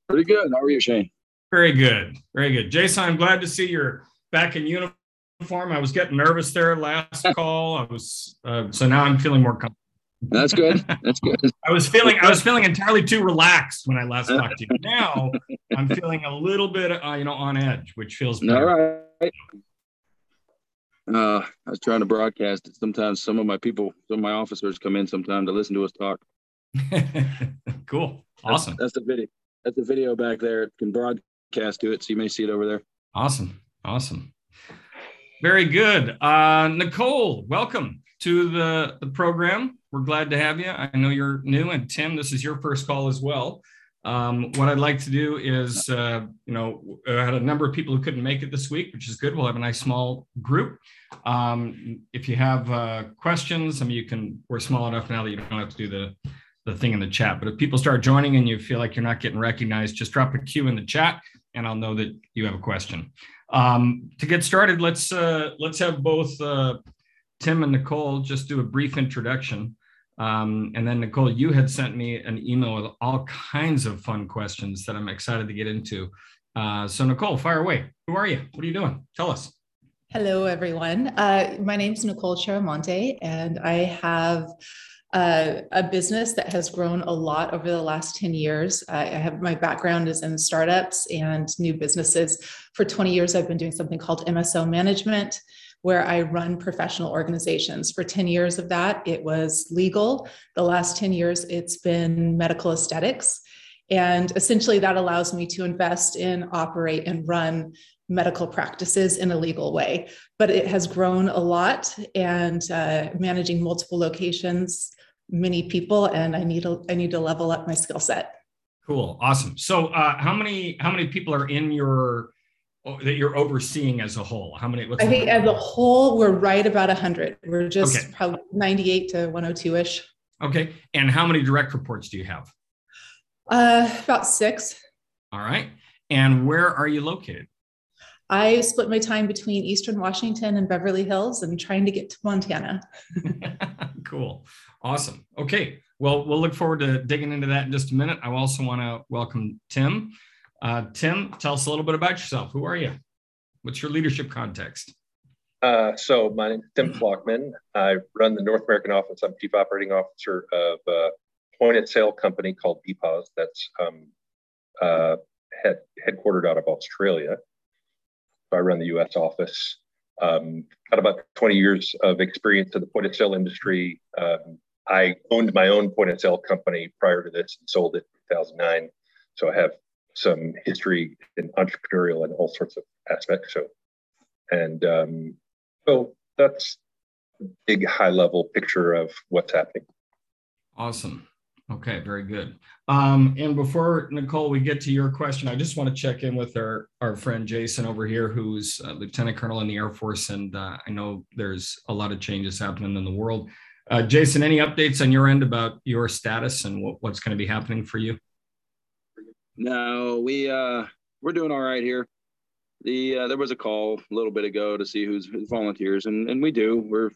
Pretty good. How are you, Shane? Very good. Very good. Jason, I'm glad to see you're back in uniform. I was getting nervous there last call. So now I'm feeling more comfortable. That's good. That's good. I was feeling entirely too relaxed when I last talked to you. Now I'm feeling a little bit, on edge, which feels All better. right. I was trying to broadcast it. Sometimes some of my officers come in sometime to listen to us talk. Cool. Awesome. That's the video. That's the video back there. It can broadcast to it, so you may see it over there. Awesome. Very good. Nicole, welcome to the program. We're glad to have you. I know you're new, and Tim, this is your first call as well. What I'd like to do is, I had a number of people who couldn't make it this week, which is good. We'll have a nice small group. If you have questions, we're small enough now that you don't have to do the thing in the chat. But if people start joining and you feel like you're not getting recognized, just drop a Q in the chat and I'll know that you have a question. To get started, let's have both Tim and Nicole just do a brief introduction. And then Nicole, you had sent me an email with all kinds of fun questions that I'm excited to get into. So Nicole, fire away. Who are you? What are you doing? Tell us. Hello, everyone. My name is Nicole Chiramonte, and I have a business that has grown a lot over the last 10 years. My background is in startups and new businesses. For 20 years, I've been doing something called MSO management, where I run professional organizations. For 10 years of that, it was legal. The last 10 years, it's been medical aesthetics. And essentially that allows me to invest in, operate, and run medical practices in a legal way. But it has grown a lot, and managing multiple locations, many people, and I need to level up my skill set. Cool. Awesome. So how many people are that you're overseeing as a whole? How many? I think as a whole, we're right about 100. We're just probably 98 to 102-ish. Okay. And how many direct reports do you have? About 6. All right. And where are you located? I split my time between Eastern Washington and Beverly Hills and trying to get to Montana. Cool. Awesome. Okay. Well, we'll look forward to digging into that in just a minute. I also want to welcome Tim. Tim, tell us a little bit about yourself. Who are you? What's your leadership context? So my name is Tim Flockman. I run the North American office. I'm Chief Operating Officer of a point-of-sale company called BPOS that's headquartered out of Australia. So I run the U.S. office. Got about 20 years of experience in the point-of-sale industry. I owned my own point-of-sale company prior to this and sold it in 2009. So I have some history in entrepreneurial and all sorts of aspects. So that's a big high-level picture of what's happening. Awesome. Okay, very good. And before, Nicole, we get to your question, I just want to check in with our friend Jason over here, who's a Lieutenant Colonel in the Air Force, and I know there's a lot of changes happening in the world. Jason, any updates on your end about your status and what's going to be happening for you? No, we're doing all right here. There was a call a little bit ago to see who's volunteers, and we're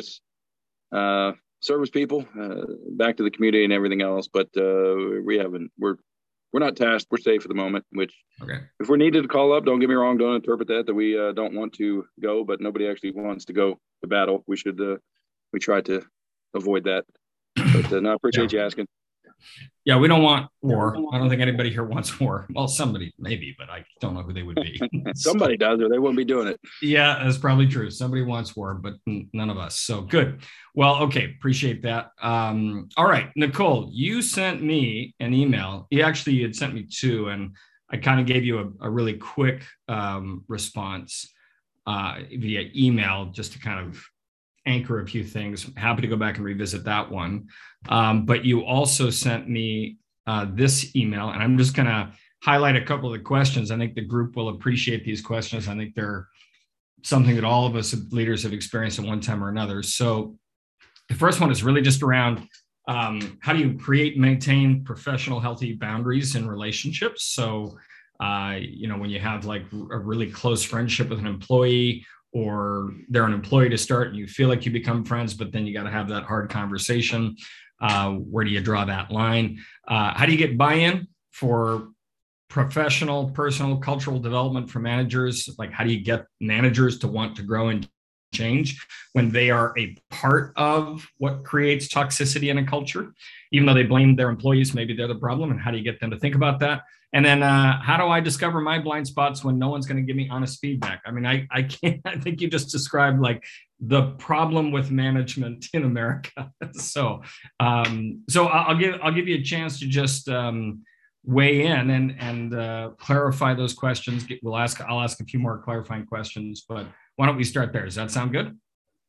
service people back to the community and everything else, but we're not tasked. We're safe for the moment, which if we're needed to call up, don't get me wrong, don't interpret that we don't want to go, but nobody actually wants to go to battle. We try to avoid that, but no, I appreciate you asking. Yeah, we don't want war. I don't think anybody here wants war. Well, somebody maybe, but I don't know who they would be. Somebody does, or they wouldn't be doing it. Yeah, that's probably true. Somebody wants war, but none of us. So good. Well, okay, appreciate that. All right, Nicole, you sent me an email. You had sent me 2, and I kind of gave you a really quick response via email just to kind of anchor a few things. Happy to go back and revisit that one. But you also sent me this email, and I'm just going to highlight a couple of the questions. I think the group will appreciate these questions. I think they're something that all of us leaders have experienced at one time or another. So the first one is really just around how do you create and maintain professional, healthy boundaries in relationships? So, when you have like a really close friendship with an employee, or they're an employee to start and you feel like you become friends, but then you got to have that hard conversation. Where do you draw that line? How do you get buy-in for professional, personal, cultural development for managers? Like, how do you get managers to want to grow and change when they are a part of what creates toxicity in a culture? Even though they blame their employees, maybe they're the problem. And how do you get them to think about that? And then how do I discover my blind spots when no one's going to give me honest feedback? I mean, I can't, I think you just described like the problem with management in America. So I'll give you a chance to just weigh in and clarify those questions. I'll ask a few more clarifying questions, but why don't we start there? Does that sound good?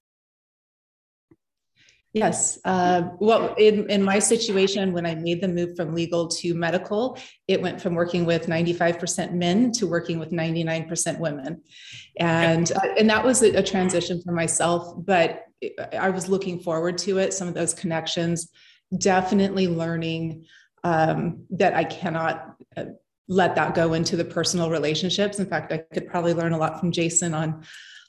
Yes. Well, in my situation, when I made the move from legal to medical, it went from working with 95% men to working with 99% women. And that was a transition for myself, but I was looking forward to it. Some of those connections, definitely learning that I cannot let that go into the personal relationships. In fact, I could probably learn a lot from Jason on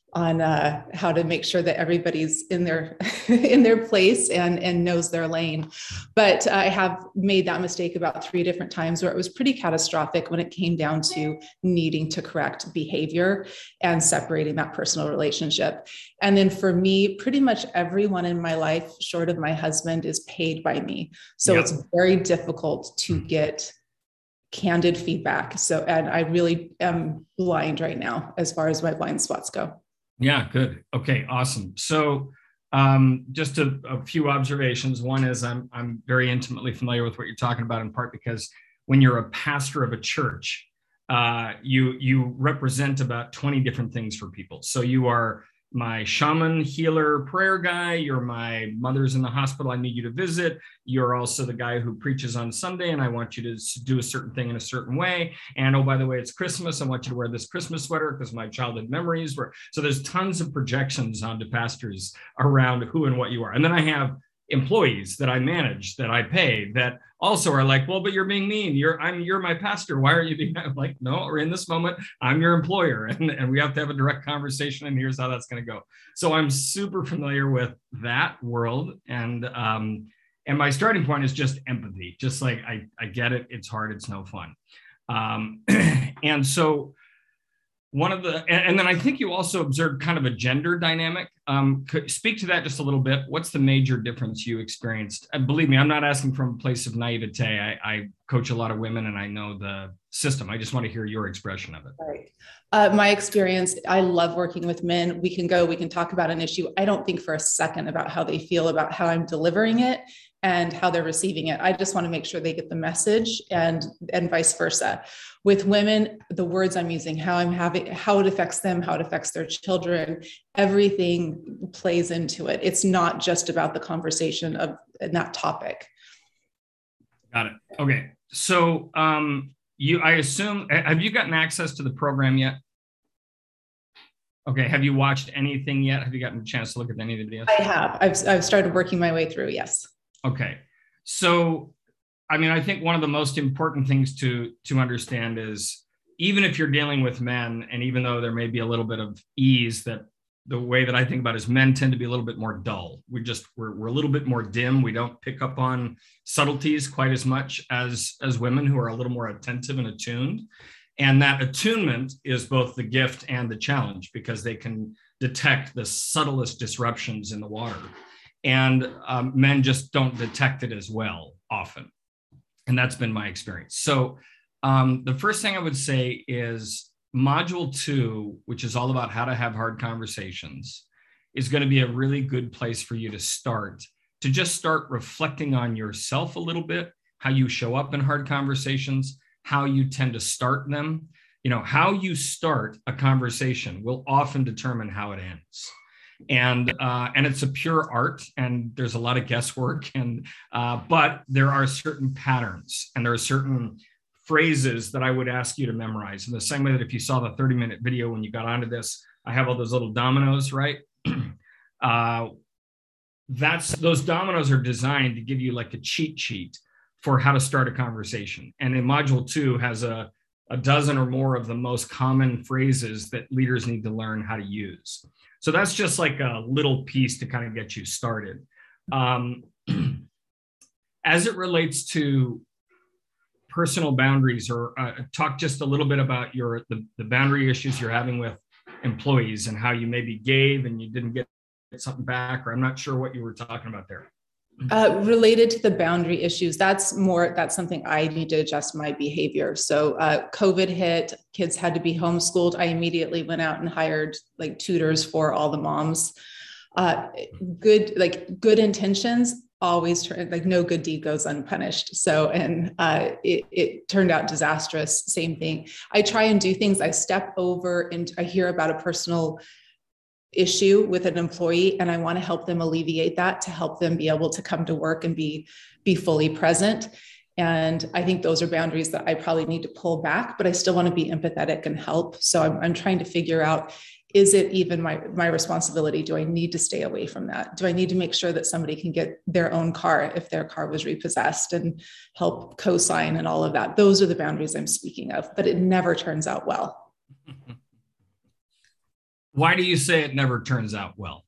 how to make sure that everybody's in their in their place and knows their lane. But I have made that mistake about 3 different times where it was pretty catastrophic when it came down to needing to correct behavior and separating that personal relationship. And then for me, pretty much everyone in my life, short of my husband, is paid by me. So It's very difficult to get candid feedback. So, and I really am blind right now as far as my blind spots go. Yeah, good. Okay, awesome. So just a few observations. One is I'm very intimately familiar with what you're talking about, in part because when you're a pastor of a church, you represent about 20 different things for people. So you are my shaman, healer, prayer guy. You're my mother's in the hospital, I need you to visit. You're also the guy who preaches on Sunday and I want you to do a certain thing in a certain way. And oh, by the way, it's Christmas. I want you to wear this Christmas sweater because my childhood memories were. So there's tons of projections onto pastors around who and what you are. And then I have employees that I manage, that I pay, that also are like, well, but you're being mean. You're my pastor. Why are you being? I'm like, no, or in this moment, I'm your employer, and we have to have a direct conversation. And here's how that's going to go. So I'm super familiar with that world, and my starting point is just empathy. Just like I get it. It's hard. It's no fun. And so and then I think you also observed kind of a gender dynamic. Speak to that just a little bit. What's the major difference you experienced? And believe me, I'm not asking from a place of naivete. I coach a lot of women and I know the system. I just want to hear your expression of it. Right. My experience, I love working with men. We can talk about an issue. I don't think for a second about how they feel about how I'm delivering it and how they're receiving it. I just want to make sure they get the message and vice versa. With women, the words I'm using, how it affects them, how it affects their children, everything plays into it. It's not just about the conversation of that topic. Got it. Okay. So I assume, have you gotten access to the program yet? Okay. Have you watched anything yet? Have you gotten a chance to look at any of the videos? I have. I've started working my way through. Yes. Okay. So, I mean, I think one of the most important things to understand is even if you're dealing with men, and even though there may be a little bit of ease, that the way that I think about it is men tend to be a little bit more dull. We're a little bit more dim. We don't pick up on subtleties quite as much as women, who are a little more attentive and attuned. And that attunement is both the gift and the challenge, because they can detect the subtlest disruptions in the water. And men just don't detect it as well often. And that's been my experience. So the first thing I would say is module 2, which is all about how to have hard conversations, is going to be a really good place for you to just start reflecting on yourself a little bit, how you show up in hard conversations, how you tend to start them. You know, how you start a conversation will often determine how it ends. And it's a pure art, and there's a lot of guesswork, but there are certain patterns and there are certain phrases that I would ask you to memorize. In the same way that if you saw the 30-minute video when you got onto this, I have all those little dominoes, right? Those dominoes are designed to give you like a cheat sheet for how to start a conversation. And in module 2 has a dozen or more of the most common phrases that leaders need to learn how to use. So that's just like a little piece to kind of get you started. As it relates to personal boundaries, or talk just a little bit about the boundary issues you're having with employees and how you maybe gave and you didn't get something back, or I'm not sure what you were talking about there. Related to the boundary issues, that's something I need to adjust my behavior. So COVID hit, kids had to be homeschooled. I immediately went out and hired like tutors for all the moms. Good intentions always turn, like no good deed goes unpunished. So, and it turned out disastrous. Same thing. I try and do things. I step over and I hear about a personal issue with an employee, and I want to help them alleviate that, to help them be able to come to work and be fully present. And I think those are boundaries that I probably need to pull back, but I still want to be empathetic and help. So I'm trying to figure out, is it even my responsibility? Do I need to stay away from that? Do I need to make sure that somebody can get their own car if their car was repossessed, and help co-sign and all of that? Those are the boundaries I'm speaking of, but it never turns out well. Why do you say it never turns out well?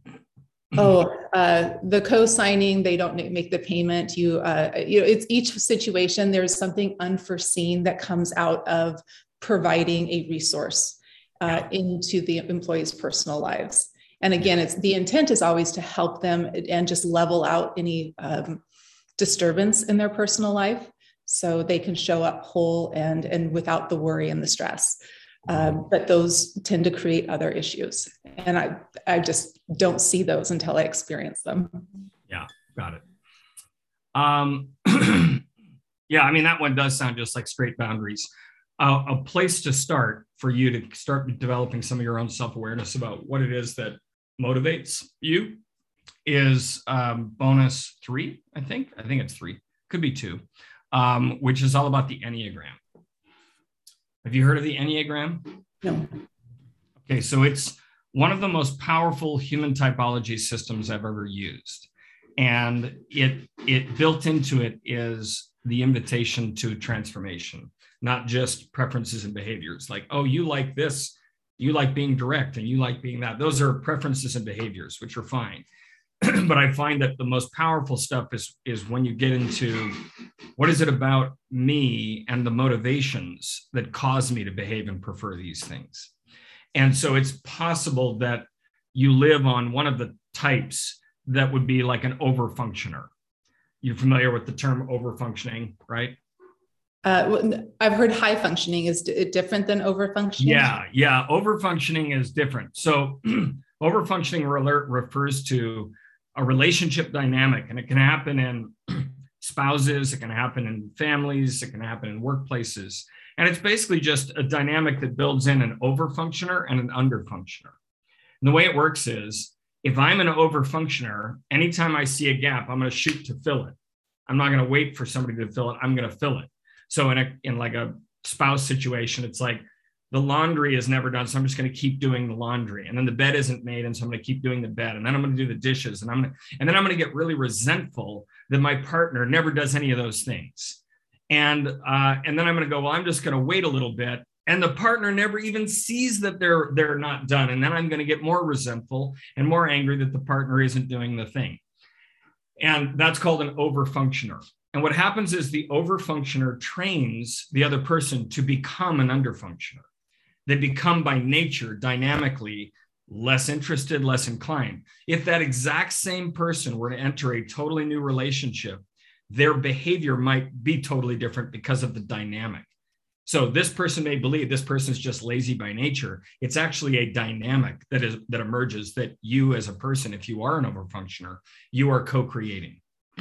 The co-signing, they don't make the payment. It's each situation. There's something unforeseen that comes out of providing a resource into the employees' personal lives. And again, the intent is always to help them and just level out any disturbance in their personal life, so they can show up whole and without the worry and the stress. But those tend to create other issues, and I just don't see those until I experience them. Yeah, got it. Yeah, I mean, that one does sound just like straight boundaries. A place to start for you to start developing some of your own self-awareness about what it is that motivates you is bonus 3, I think it's 3, could be 2, which is all about the Enneagram. Have you heard of the Enneagram? No. Okay, so it's one of the most powerful human typology systems I've ever used. And it built into it is the invitation to transformation, not just preferences and behaviors. Like, oh, you like this, you like being direct, and you like being that. Those are preferences and behaviors, which are fine. But I find that the most powerful stuff is when you get into what is it about me and the motivations that cause me to behave and prefer these things. And so it's possible that you live on one of the types that would be like an overfunctioner. You're familiar with the term overfunctioning, right? I've heard high functioning is different than overfunctioning. Yeah. Overfunctioning is different. So overfunctioning refers to a relationship dynamic, and it can happen in spouses, it can happen in families, it can happen in workplaces. And it's basically just a dynamic that builds in an overfunctioner and an underfunctioner. And the way it works is, if I'm an overfunctioner, anytime I see a gap, I'm going to shoot to fill it. I'm not going to wait for somebody to fill it. I'm going to fill it. So in like a spouse situation, it's like the laundry is never done, so I'm just going to keep doing the laundry. And then the bed isn't made, and so I'm going to keep doing the bed. And then I'm going to do the dishes, and then I'm going to get really resentful that my partner never does any of those things. And then I'm going to go, well, I'm just going to wait a little bit. And the partner never even sees that they're not done. And then I'm going to get more resentful and more angry that the partner isn't doing the thing. And that's called an overfunctioner. And what happens is the overfunctioner trains the other person to become an underfunctioner. They become by nature, dynamically, less interested, less inclined. If that exact same person were to enter a totally new relationship, their behavior might be totally different because of the dynamic. So this person may believe this person is just lazy by nature. It's actually a dynamic that emerges that you as a person, if you are an overfunctioner, you are co-creating.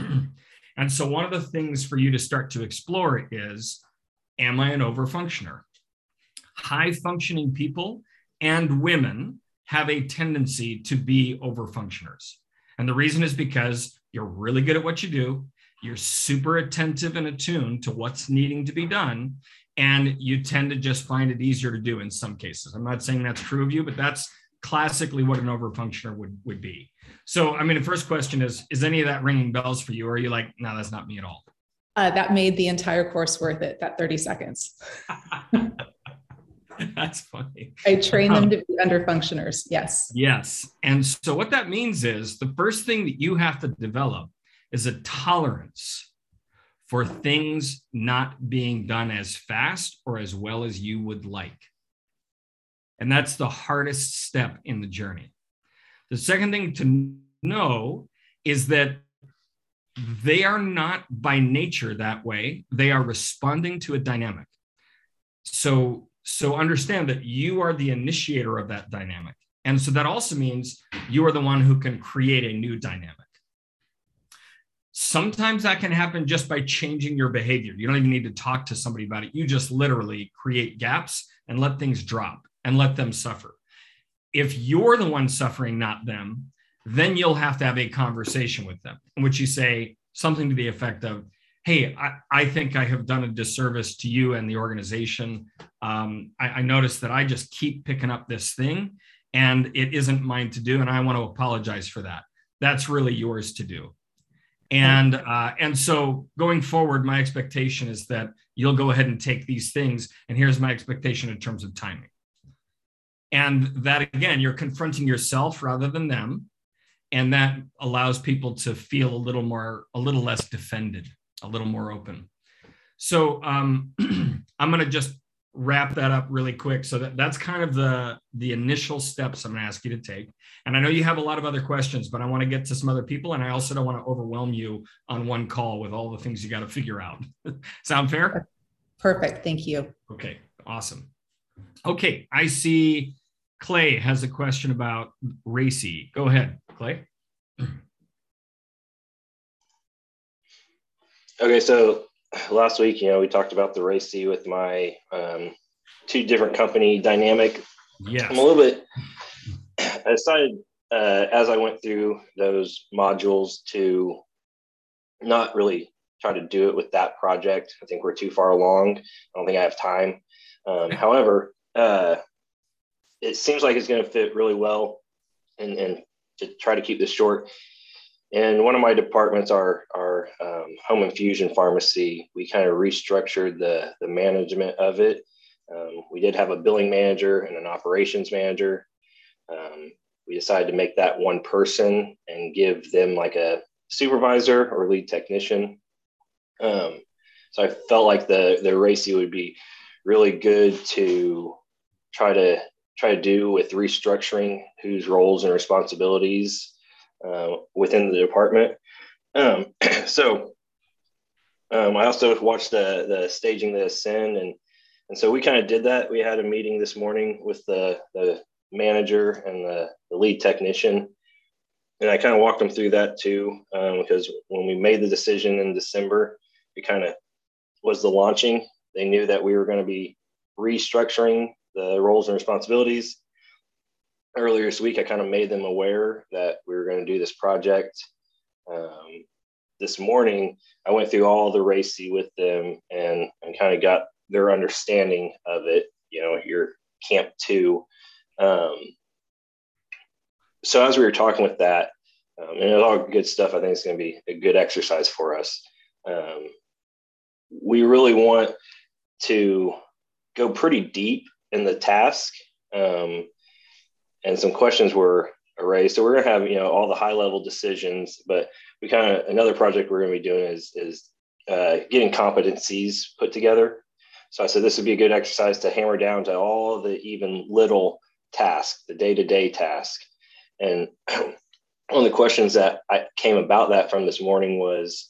And so one of the things for you to start to explore is, am I an overfunctioner? High functioning people and women have a tendency to be overfunctioners. And the reason is because you're really good at what you do. You're super attentive and attuned to what's needing to be done. And you tend to just find it easier to do in some cases. I'm not saying that's true of you, but that's classically what an overfunctioner would be. So, I mean, the first question is any of that ringing bells for you? Or are you like, no, that's not me at all? That made the entire course worth it, that 30 seconds. That's funny. I train them to be underfunctioners. Yes. Yes. And so what that means is the first thing that you have to develop is a tolerance for things not being done as fast or as well as you would like. And that's the hardest step in the journey. The second thing to know is that they are not by nature that way. They are responding to a dynamic. So understand that you are the initiator of that dynamic. And so that also means you are the one who can create a new dynamic. Sometimes that can happen just by changing your behavior. You don't even need to talk to somebody about it. You just literally create gaps and let things drop and let them suffer. If you're the one suffering, not them, then you'll have to have a conversation with them in which you say something to the effect of, hey, I think I have done a disservice to you and the organization. I noticed that I just keep picking up this thing and it isn't mine to do. And I want to apologize for that. That's really yours to do. And so going forward, my expectation is that you'll go ahead and take these things. And here's my expectation in terms of timing. And that, again, you're confronting yourself rather than them. And that allows people to feel a little less defended, a little more open. So I'm going to just wrap that up really quick. So that's kind of the initial steps I'm going to ask you to take. And I know you have a lot of other questions, but I want to get to some other people. And I also don't want to overwhelm you on one call with all the things you got to figure out. Sound fair? Perfect. Thank you. Okay. Awesome. Okay. I see Clay has a question about RACI. Go ahead, Clay. Okay. So last week, we talked about the RACI with my two different company dynamic. Yes. I'm a little bit, I decided as I went through those modules to not really try to do it with that project. I think we're too far along. I don't think I have time. However, it seems like it's going to fit really well, and to try to keep this short. And one of my departments, our home infusion pharmacy, we kind of restructured the management of it. We did have a billing manager and an operations manager. We decided to make that one person and give them like a supervisor or lead technician. So I felt like the RACI would be really good to try to do with restructuring whose roles and responsibilities within the department. So I also watched the Staging the Ascend, and so we kind of did that. We had a meeting this morning with the manager and the lead technician, and I kind of walked them through that too, because when we made the decision in December, it kind of was the launching. They knew that we were going to be restructuring the roles and responsibilities. Earlier this week, I kind of made them aware that we were going to do this project. This morning, I went through all the RACI with them and kind of got their understanding of it, your Camp 2. So as we were talking with that, and it was all good stuff, I think it's going to be a good exercise for us. We really want to go pretty deep in the task. And some questions were raised. So we're going to have, all the high level decisions, but another project we're going to be doing is getting competencies put together. So I said, this would be a good exercise to hammer down to all the even little tasks, the day-to-day task. And one of the questions that came about that from this morning was,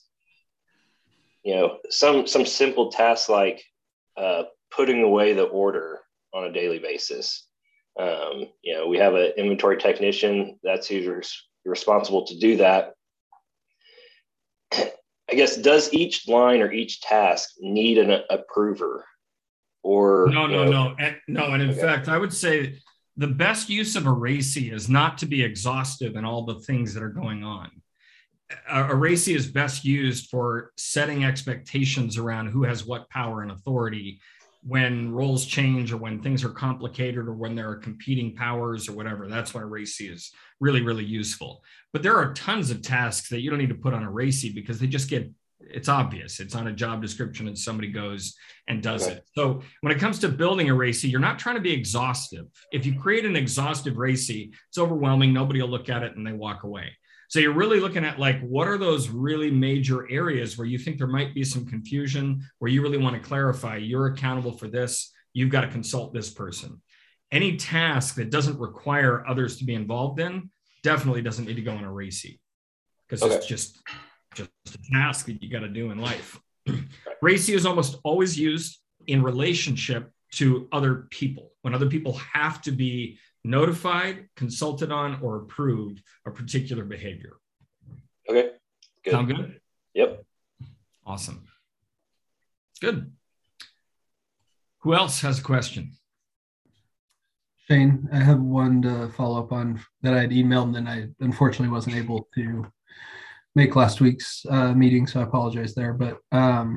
some simple tasks like putting away the order on a daily basis. We have an inventory technician. That's who's responsible to do that. I guess, does each line or each task need an approver? Or no. And in fact, I would say the best use of a RACI is not to be exhaustive in all the things that are going on. A RACI is best used for setting expectations around who has what power and authority when roles change or when things are complicated or when there are competing powers or whatever. That's why RACI is really, really useful. But there are tons of tasks that you don't need to put on a RACI because it's obvious. It's on a job description and somebody goes and does it. So when it comes to building a RACI, you're not trying to be exhaustive. If you create an exhaustive RACI, it's overwhelming. Nobody will look at it and they walk away. So you're really looking at like, what are those really major areas where you think there might be some confusion, where you really want to clarify, you're accountable for this, you've got to consult this person. Any task that doesn't require others to be involved in definitely doesn't need to go on a RACI, because it's just a task that you got to do in life. RACI is almost always used in relationship to other people, when other people have to be notified, consulted on, or approved a particular behavior. Okay. Good. Sound good? Yep. Awesome. Good. Who else has a question? Shane, I have one to follow up on that I'd emailed, and then I unfortunately wasn't able to make last week's meeting, so I apologize there. But I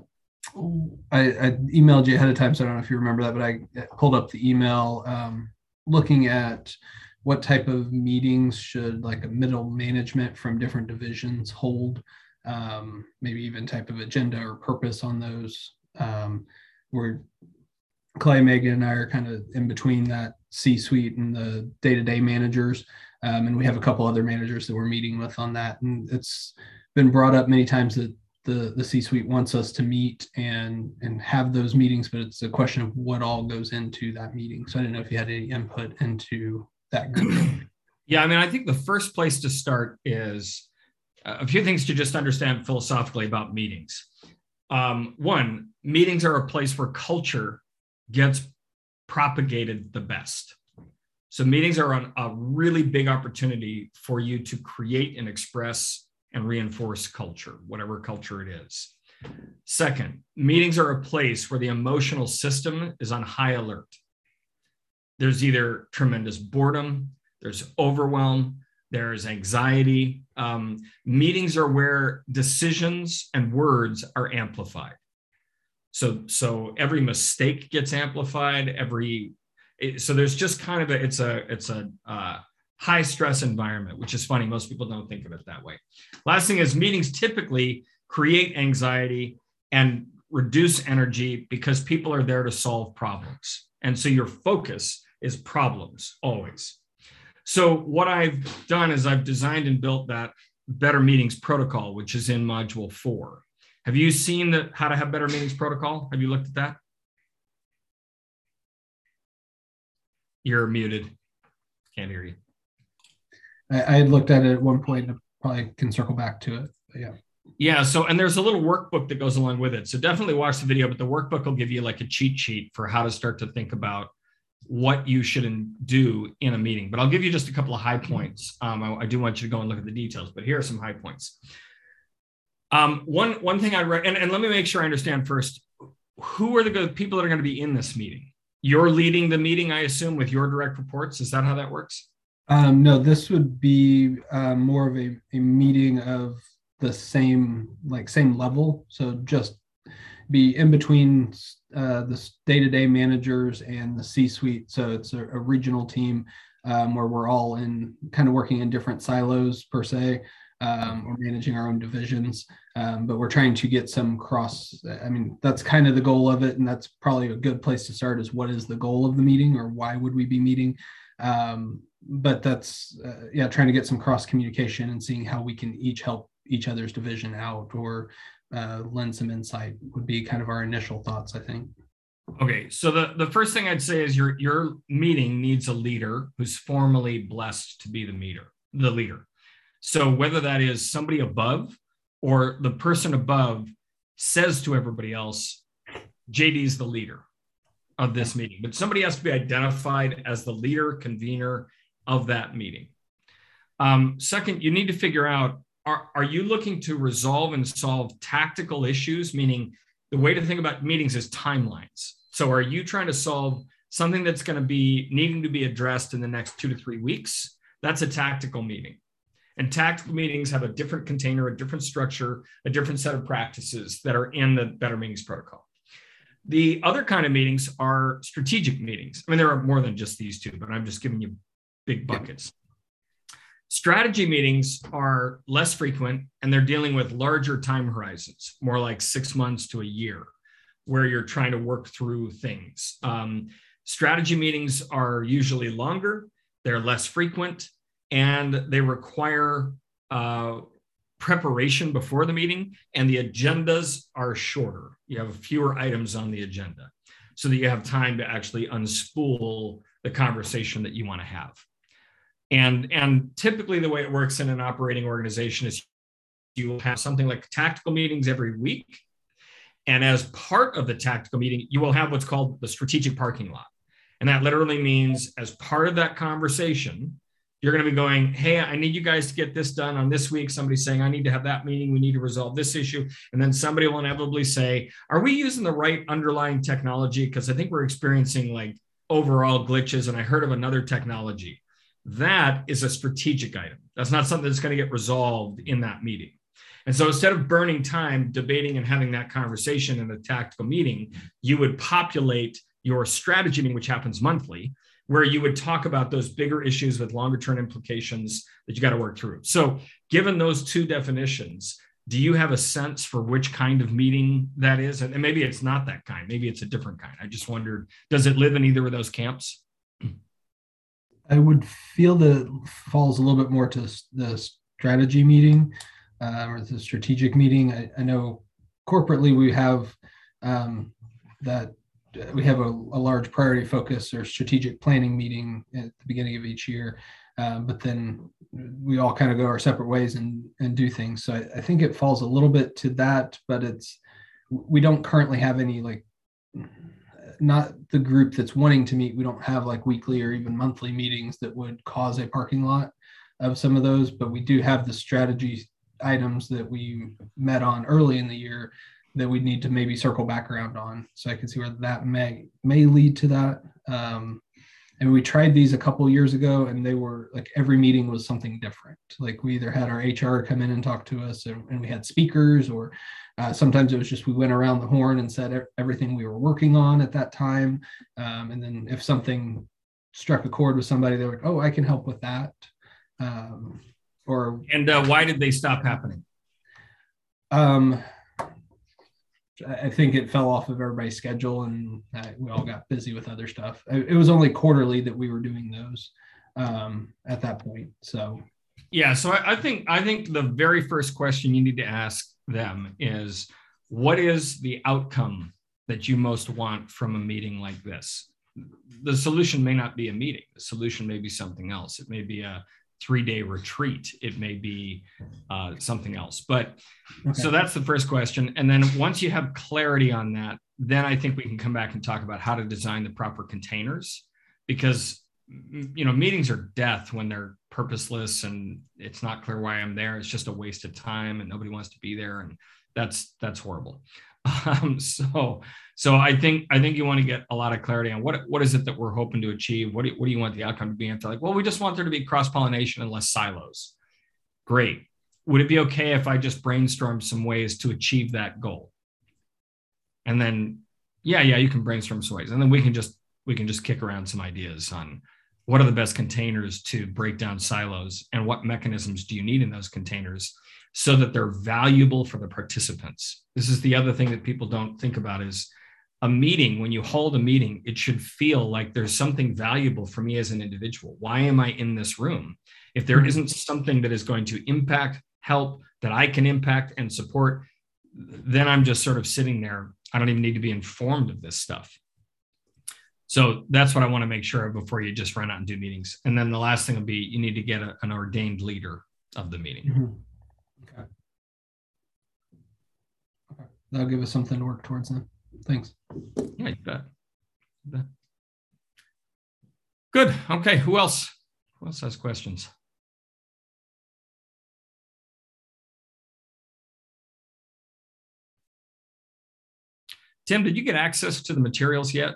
emailed you ahead of time, so I don't know if you remember that, but I pulled up the email looking at what type of meetings should like a middle management from different divisions hold, maybe even type of agenda or purpose on those. Where Clay, Megan, and I are kind of in between that C-suite and the day-to-day managers. And we have a couple other managers that we're meeting with on that. And it's been brought up many times that the C-suite wants us to meet and have those meetings, but it's a question of what all goes into that meeting. So I didn't know if you had any input into that group. Yeah, I mean, I think the first place to start is a few things to just understand philosophically about meetings. One, meetings are a place where culture gets propagated the best. So meetings are a really big opportunity for you to create and express and reinforce culture, whatever culture it is. Second, meetings are a place where the emotional system is on high alert. There's either tremendous boredom, there's overwhelm, there's anxiety. Meetings are where decisions and words are amplified. So every mistake gets amplified. So there's just kind of it's a high stress environment, which is funny. Most people don't think of it that way. Last thing is, meetings typically create anxiety and reduce energy because people are there to solve problems. And so your focus is problems always. So what I've done is I've designed and built that Better Meetings protocol, which is in module 4. Have you seen the How to Have Better Meetings protocol? Have you looked at that? You're muted. Can't hear you. I had looked at it at one point. I probably can circle back to it. But yeah. Yeah. So, and there's a little workbook that goes along with it. So definitely watch the video, but the workbook will give you like a cheat sheet for how to start to think about what you should do in a meeting. But I'll give you just a couple of high points. I do want you to go and look at the details, but here are some high points. One thing I read, and let me make sure I understand first, who are the people that are going to be in this meeting? You're leading the meeting, I assume, with your direct reports. Is that how that works? No, this would be more of a meeting of the same level. So just be in between the day-to-day managers and the C-suite. So it's a regional team where we're all in kind of working in different silos per se, or managing our own divisions. But we're trying to get some that's kind of the goal of it. And that's probably a good place to start, is what is the goal of the meeting, or why would we be meeting? But that's, trying to get some cross communication and seeing how we can each help each other's division out, or lend some insight would be kind of our initial thoughts, I think. Okay, so the first thing I'd say is your meeting needs a leader who's formally blessed to be the leader. So whether that is somebody above or the person above says to everybody else, JD's the leader of this meeting, but somebody has to be identified as the leader, convener of that meeting. Second, you need to figure out, are you looking to resolve and solve tactical issues? Meaning the way to think about meetings is timelines. So are you trying to solve something that's going to be needing to be addressed in the next 2 to 3 weeks? That's a tactical meeting. And tactical meetings have a different container, a different structure, a different set of practices that are in the Better Meetings protocol. The other kind of meetings are strategic meetings. I mean, there are more than just these two, but I'm just giving you big buckets. Strategy meetings are less frequent, and they're dealing with larger time horizons, more like 6 months to a year, where you're trying to work through things. Strategy meetings are usually longer, they're less frequent, and they require preparation before the meeting, and the agendas are shorter. You have fewer items on the agenda so that you have time to actually unspool the conversation that you want to have. And typically the way it works in an operating organization is you will have something like tactical meetings every week. And as part of the tactical meeting, you will have what's called the strategic parking lot. And that literally means as part of that conversation, you're going to be going, hey, I need you guys to get this done on this week. Somebody's saying, I need to have that meeting. We need to resolve this issue. And then somebody will inevitably say, are we using the right underlying technology? Because I think we're experiencing like overall glitches. And I heard of another technology. That is a strategic item. That's not something that's going to get resolved in that meeting. And so instead of burning time debating and having that conversation in a tactical meeting, you would populate your strategy meeting, which happens monthly, where you would talk about those bigger issues with longer term implications that you got to work through. So given those two definitions, do you have a sense for which kind of meeting that is? And maybe it's not that kind, maybe it's a different kind. I just wondered, does it live in either of those camps? I would feel that it falls a little bit more to the strategy meeting or the strategic meeting. I know corporately we have that we have a large priority focus or strategic planning meeting at the beginning of each year, but then we all kind of go our separate ways and do things. So I think it falls a little bit to that, but we don't currently have any, like, not the group that's wanting to meet. We don't have like weekly or even monthly meetings that would cause a parking lot of some of those, but we do have the strategy items that we met on early in the year that we need to maybe circle back around on. So I can see where that may lead to that. And we tried these a couple of years ago, and they were like, every meeting was something different. Like we either had our HR come in and talk to us, and we had speakers, or sometimes it was just we went around the horn and said everything we were working on at that time. And then if something struck a chord with somebody, they were like, oh, I can help with that. Why did they stop happening? I think it fell off of everybody's schedule, and we all got busy with other stuff. It was only quarterly that we were doing those at that point. So, yeah. So I think the very first question you need to ask them is, what is the outcome that you most want from a meeting like this? The solution may not be a meeting. The solution may be something else. It may be a 3-day retreat. It may be something else. But okay. So that's the first question. And then once you have clarity on that, then I think we can come back and talk about how to design the proper containers, because, you know, meetings are death when they're purposeless and it's not clear why I'm there. It's just a waste of time and nobody wants to be there. And that's horrible. So I think you want to get a lot of clarity on what is it that we're hoping to achieve? What do you want the outcome to be? And they're like, well, we just want there to be cross-pollination and less silos. Great. Would it be okay if I just brainstorm some ways to achieve that goal? And then, yeah, you can brainstorm some ways. And then we can just kick around some ideas on what are the best containers to break down silos, and what mechanisms do you need in those containers so that they're valuable for the participants. This is the other thing that people don't think about is a meeting. When you hold a meeting, it should feel like there's something valuable for me as an individual. Why am I in this room? If there isn't something that is going to impact, help, that I can impact and support, then I'm just sort of sitting there. I don't even need to be informed of this stuff. So that's what I want to make sure of before you just run out and do meetings. And then the last thing will be, you need to get an ordained leader of the meeting. Mm-hmm. Okay. That'll give us something to work towards then. Thanks. Yeah, you bet. Good. Okay. Who else has questions? Tim, did you get access to the materials yet?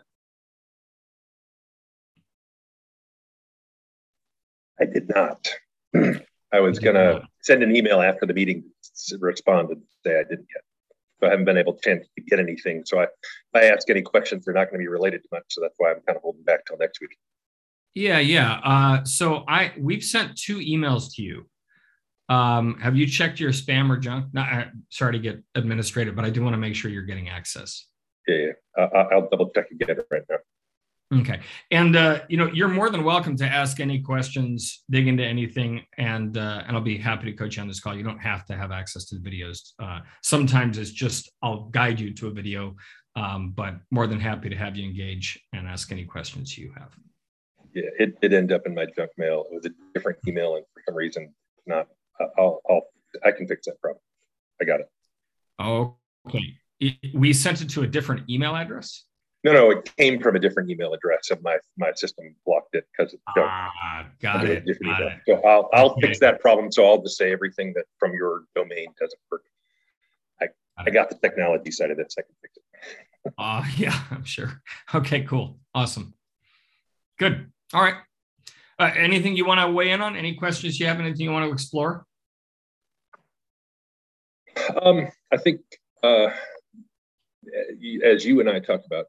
I did not. I was going to send an email after the meeting to respond and say I didn't yet. So I haven't been able to get anything. So if I ask any questions, they're not going to be related to much. So that's why I'm kind of holding back till next week. Yeah. So we've sent 2 emails to you. Have you checked your spam or junk? Sorry to get administrative, but I do want to make sure you're getting access. Yeah. I'll double check again right now. Okay. And, you're more than welcome to ask any questions, dig into anything, and I'll be happy to coach you on this call. You don't have to have access to the videos. Sometimes it's just, I'll guide you to a video, but more than happy to have you engage and ask any questions you have. Yeah, it did end up in my junk mail. It was a different email, and for some reason, not. I can fix that problem. I got it. Okay. We sent it to a different email address? No, it came from a different email address, and my system blocked it because it's junk. Got it. So I'll fix that problem. So I'll just say everything that from your domain doesn't work. I got the technology side of it, so I can fix it. Yeah, I'm sure. Okay, cool. Awesome. Good. All right. Anything you want to weigh in on? Any questions you have? Anything you want to explore? I think, as you and I talked about,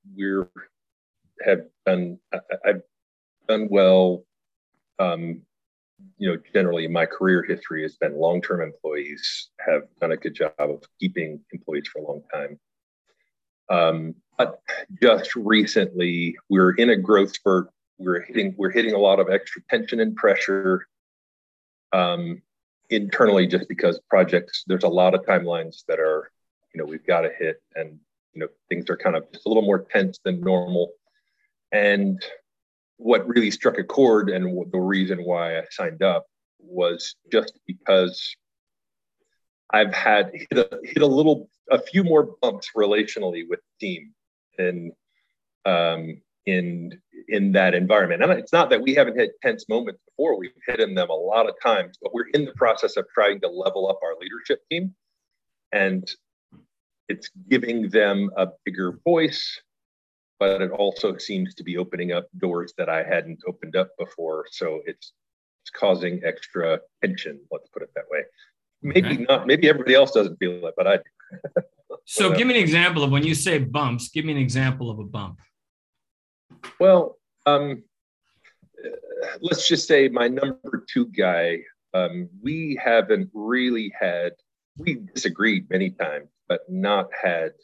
I've done well. Generally my career history has been long-term employees, have done a good job of keeping employees for a long time. But just recently, we're in a growth spurt. We're hitting a lot of extra tension and pressure internally, just because projects, there's a lot of timelines that are, we've got to hit, and things are kind of just a little more tense than normal. And what really struck a chord, and the reason why I signed up, was just because I've hit a few more bumps relationally with the team, and in that environment. And it's not that we haven't hit tense moments before. We've hit them a lot of times, but we're in the process of trying to level up our leadership team, and it's giving them a bigger voice, but it also seems to be opening up doors that I hadn't opened up before. So it's causing extra tension, let's put it that way. Maybe not, maybe everybody else doesn't feel it, but I do. So give me an example of, when you say bumps, give me an example of a bump. Well, let's just say my number 2 guy, we haven't really had, we disagreed many times, but not had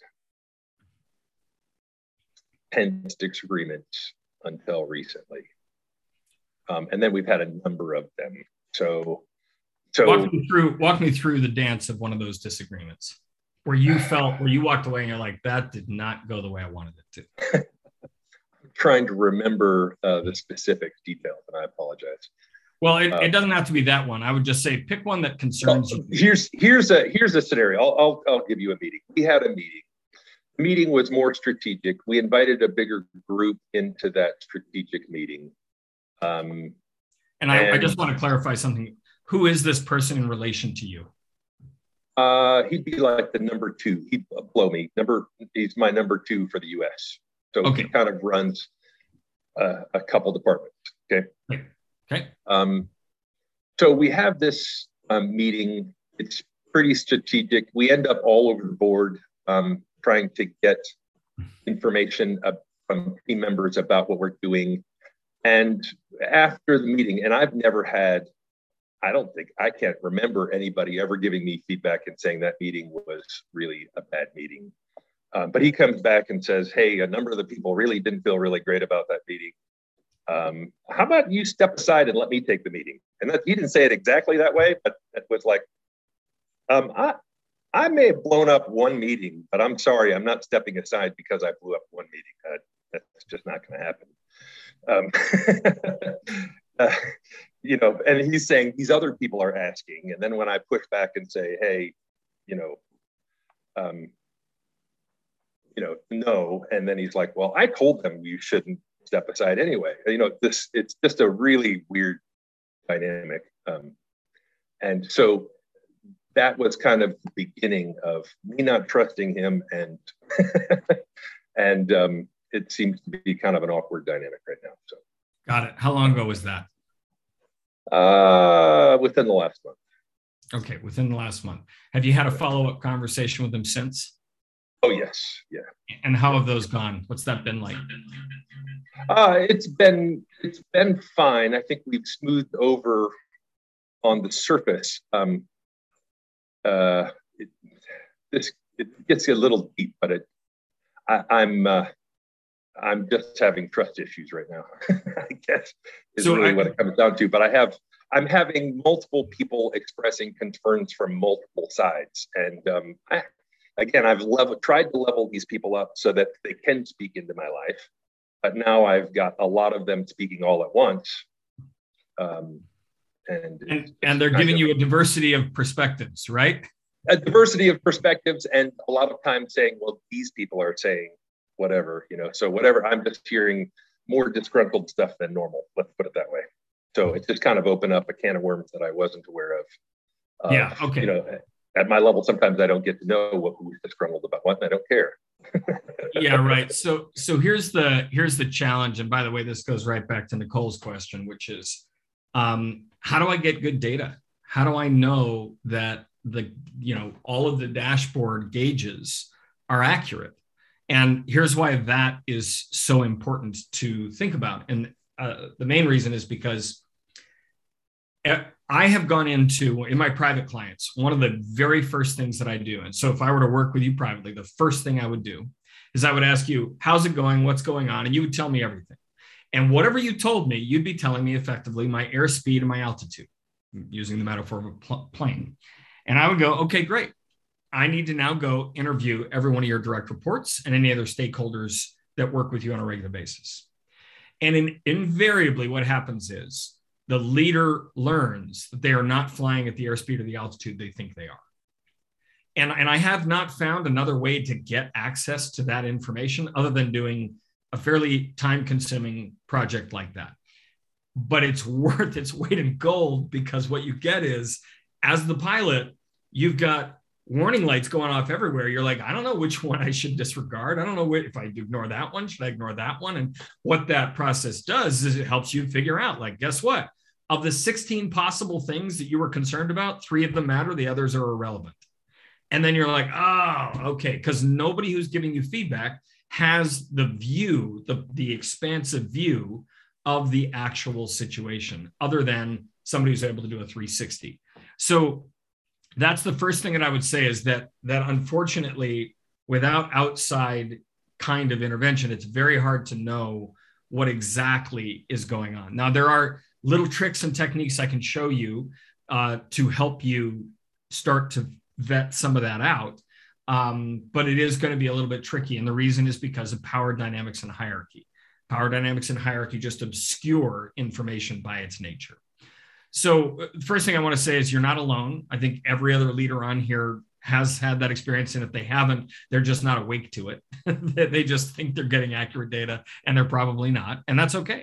tense disagreements until recently. And then we've had a number of them. So walk me through the dance of one of those disagreements where you walked away and you're like, that did not go the way I wanted it to. I'm trying to remember the specific details, and I apologize. Well, it doesn't have to be that one. I would just say pick one that concerns you. Here's a scenario. I'll give you a meeting. We had a meeting. The meeting was more strategic. We invited a bigger group into that strategic meeting. And I just want to clarify something. Who is this person in relation to you? He'd be like the number 2. He'd blow me. He's my number 2 for the U.S. So okay. He kind of runs a couple departments. Okay. So we have this meeting. It's pretty strategic. We end up all over the board trying to get information from team members about what we're doing. And after the meeting, and I've never had, I can't remember anybody ever giving me feedback and saying that meeting was really a bad meeting. But he comes back and says, hey, a number of the people really didn't feel really great about that meeting. How about you step aside and let me take the meeting? And he didn't say it exactly that way, but it was like, I may have blown up one meeting, but I'm sorry, I'm not stepping aside because I blew up one meeting. That's just not going to happen. And he's saying these other people are asking. And then when I push back and say, hey, no. And then he's like, well, I told them you shouldn't step aside anyway. It's just a really weird dynamic. And so that was kind of the beginning of me not trusting him. And, it seems to be kind of an awkward dynamic right now. So. Got it. How long ago was that? Within the last month. Okay, within the last month. Have you had a follow-up conversation with them since? Oh, yes. Yeah. And how have those gone? What's that been like? It's been fine. I think we've smoothed over on the surface. It gets a little deep, but I'm just having trust issues right now, I guess is really what it comes down to. But I'm having multiple people expressing concerns from multiple sides. And I've tried to level these people up so that they can speak into my life. But now I've got a lot of them speaking all at once. And they're giving you a diversity of perspectives, right? A diversity of perspectives, and a lot of times saying, well, these people are saying whatever, so whatever, I'm just hearing more disgruntled stuff than normal, let's put it that way. So it's just kind of opened up a can of worms that I wasn't aware of. Yeah, okay. At my level, sometimes I don't get to know who's disgruntled about what, and I don't care. Yeah, right. So here's the challenge. And by the way, this goes right back to Nicole's question, which is, how do I get good data? How do I know that all of the dashboard gauges are accurate? And here's why that is so important to think about. And the main reason is because I have gone in my private clients, one of the very first things that I do. And so if I were to work with you privately, the first thing I would do is I would ask you, how's it going? What's going on? And you would tell me everything. And whatever you told me, you'd be telling me effectively my airspeed and my altitude, using the metaphor of a plane. And I would go, okay, great. I need to now go interview every one of your direct reports and any other stakeholders that work with you on a regular basis. And invariably what happens is the leader learns that they are not flying at the airspeed or the altitude they think they are. And I have not found another way to get access to that information other than doing a fairly time-consuming project like that. But it's worth its weight in gold, because what you get is, as the pilot, you've got warning lights going off everywhere. You're like, I don't know which one I should disregard. I don't know if I ignore that one, should I ignore that one? And what that process does is it helps you figure out, like, guess what? Of the 16 possible things that you were concerned about, 3 of them matter, the others are irrelevant. And then you're like, oh, okay, because nobody who's giving you feedback has the view, the expansive view of the actual situation, other than somebody who's able to do a 360. So that's the first thing that I would say, is that unfortunately, without outside kind of intervention, it's very hard to know what exactly is going on. Now, there are little tricks and techniques I can show you to help you start to vet some of that out. But it is going to be a little bit tricky. And the reason is because of power dynamics and hierarchy. Power dynamics and hierarchy just obscure information by its nature. So the first thing I want to say is you're not alone. I think every other leader on here has had that experience. And if they haven't, they're just not awake to it. They just think they're getting accurate data, and they're probably not. And that's okay.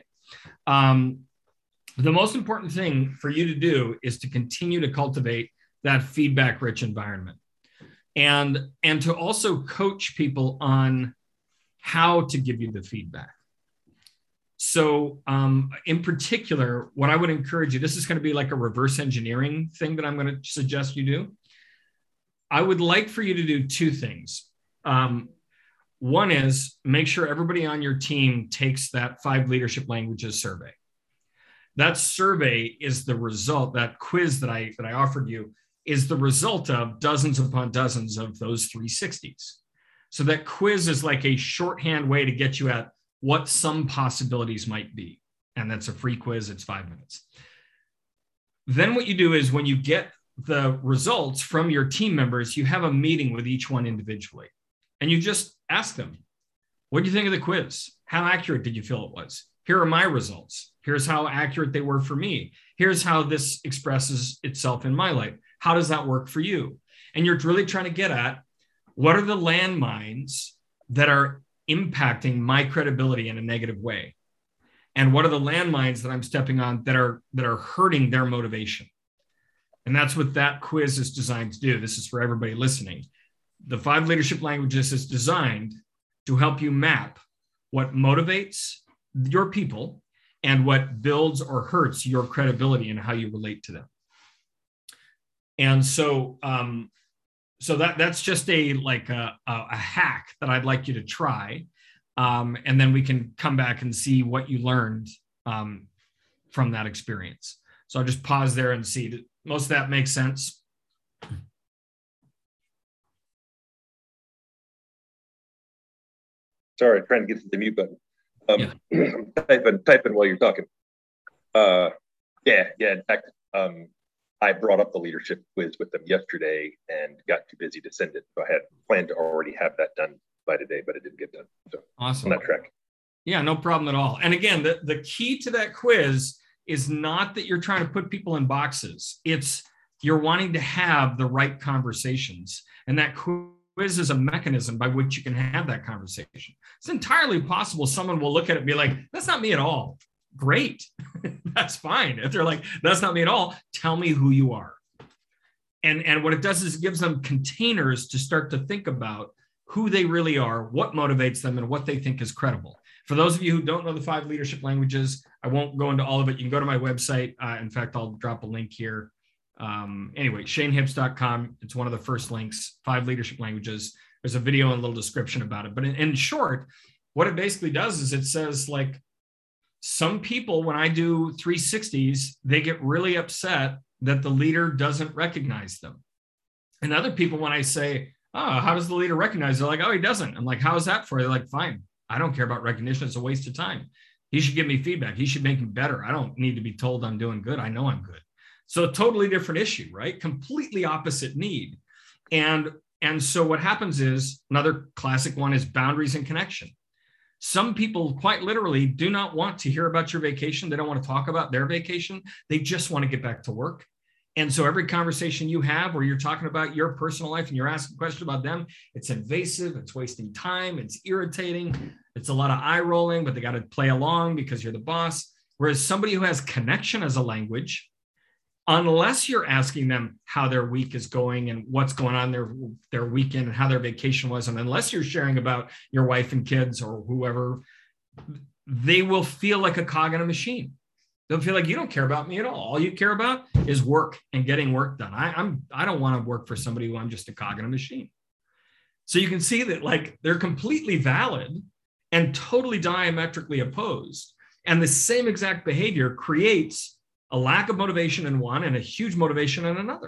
The most important thing for you to do is to continue to cultivate that feedback-rich environment. And to also coach people on how to give you the feedback. So in particular, what I would encourage you, this is going to be like a reverse engineering thing that I'm going to suggest you do. I would like for you to do 2 things. One is make sure everybody on your team takes that 5 leadership languages survey. That survey is the result, that quiz that I offered you is the result of dozens upon dozens of those 360s. So that quiz is like a shorthand way to get you at what some possibilities might be. And that's a free quiz, it's 5 minutes. Then what you do is, when you get the results from your team members, you have a meeting with each one individually. And you just ask them, what do you think of the quiz? How accurate did you feel it was? Here are my results. Here's how accurate they were for me. Here's how this expresses itself in my life. How does that work for you? And you're really trying to get at, what are the landmines that are impacting my credibility in a negative way? And what are the landmines that I'm stepping on that are hurting their motivation? And that's what that quiz is designed to do. This is for everybody listening. The 5 leadership languages is designed to help you map what motivates your people and what builds or hurts your credibility and how you relate to them. And so, that's just a hack that I'd like you to try. And then we can come back and see what you learned from that experience. So I'll just pause there and see. Most of that makes sense. Sorry, trying to get to the mute button. Typing while you're talking. In fact, I brought up the leadership quiz with them yesterday and got too busy to send it. So I had planned to already have that done by today, but it didn't get done. So awesome. On that track. Yeah, no problem at all. And again, the key to that quiz is not that you're trying to put people in boxes. It's you're wanting to have the right conversations. And that quiz is a mechanism by which you can have that conversation. It's entirely possible someone will look at it and be like, that's not me at all. Great. That's fine. If they're like, that's not me at all, tell me who you are. And what it does is it gives them containers to start to think about who they really are, what motivates them, and what they think is credible. For those of you who don't know the 5 leadership languages, I won't go into all of it. You can go to my website. In fact, I'll drop a link here. Anyway, shanehibbs.com. It's one of the first links, 5 leadership languages. There's a video and a little description about it. But in short, what it basically does is it says, like, some people, when I do 360s, they get really upset that the leader doesn't recognize them. And other people, when I say, oh, how does the leader recognize? They're like, oh, he doesn't. I'm like, how is that for you? They're like, fine. I don't care about recognition. It's a waste of time. He should give me feedback. He should make me better. I don't need to be told I'm doing good. I know I'm good. So a totally different issue, right? Completely opposite need. And so what happens is, another classic one is boundaries and connection. Some people quite literally do not want to hear about your vacation. They don't want to talk about their vacation. They just want to get back to work. And so every conversation you have where you're talking about your personal life and you're asking questions about them, it's invasive, it's wasting time, it's irritating, it's a lot of eye rolling, but they got to play along because you're the boss. Whereas somebody who has connection as a language, unless you're asking them how their week is going and what's going on their weekend and how their vacation was, and unless you're sharing about your wife and kids or whoever, they will feel like a cog in a machine. They'll feel like you don't care about me at all. All you care about is work and getting work done. I don't want to work for somebody who I'm just a cog in a machine. So you can see that, like, they're completely valid and totally diametrically opposed. And the same exact behavior creates a lack of motivation in one and a huge motivation in another.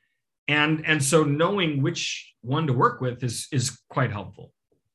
And so knowing which one to work with is quite helpful.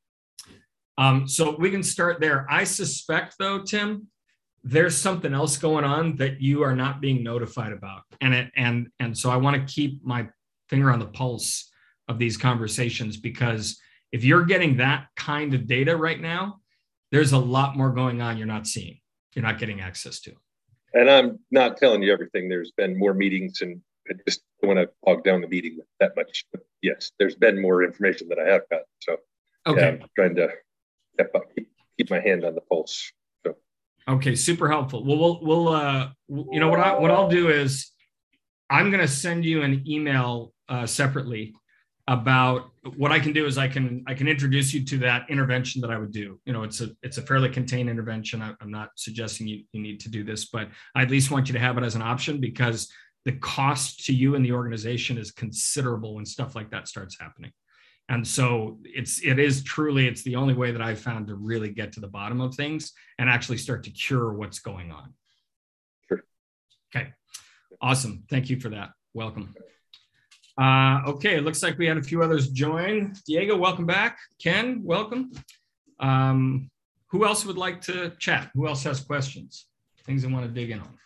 So we can start there. I suspect, though, Tim, there's something else going on that you are not being notified about. And so I want to keep my finger on the pulse of these conversations, because if you're getting that kind of data right now, there's a lot more going on you're not seeing, you're not getting access to. And I'm not telling you everything. There's been more meetings, and I just don't want to bog down the meeting that much. But yes, there's been more information that I have got. So okay. Yeah, I'm trying to step up, keep my hand on the pulse. So. Okay, super helpful. Well, we'll you know what I'll do is I'm going to send you an email separately about what I can do. Is I can introduce you to that intervention that I would do. You know, it's a fairly contained intervention. I'm not suggesting you need to do this, but I at least want you to have it as an option, because the cost to you and the organization is considerable when stuff like that starts happening. And so it is truly the only way that I've found to really get to the bottom of things and actually start to cure what's going on. Sure. Okay. Awesome. Thank you for that. Welcome. Okay. It looks like we had a few others join. Diego, welcome back. Ken, welcome. Who else would like to chat? Who else has questions? Things they want to dig in on?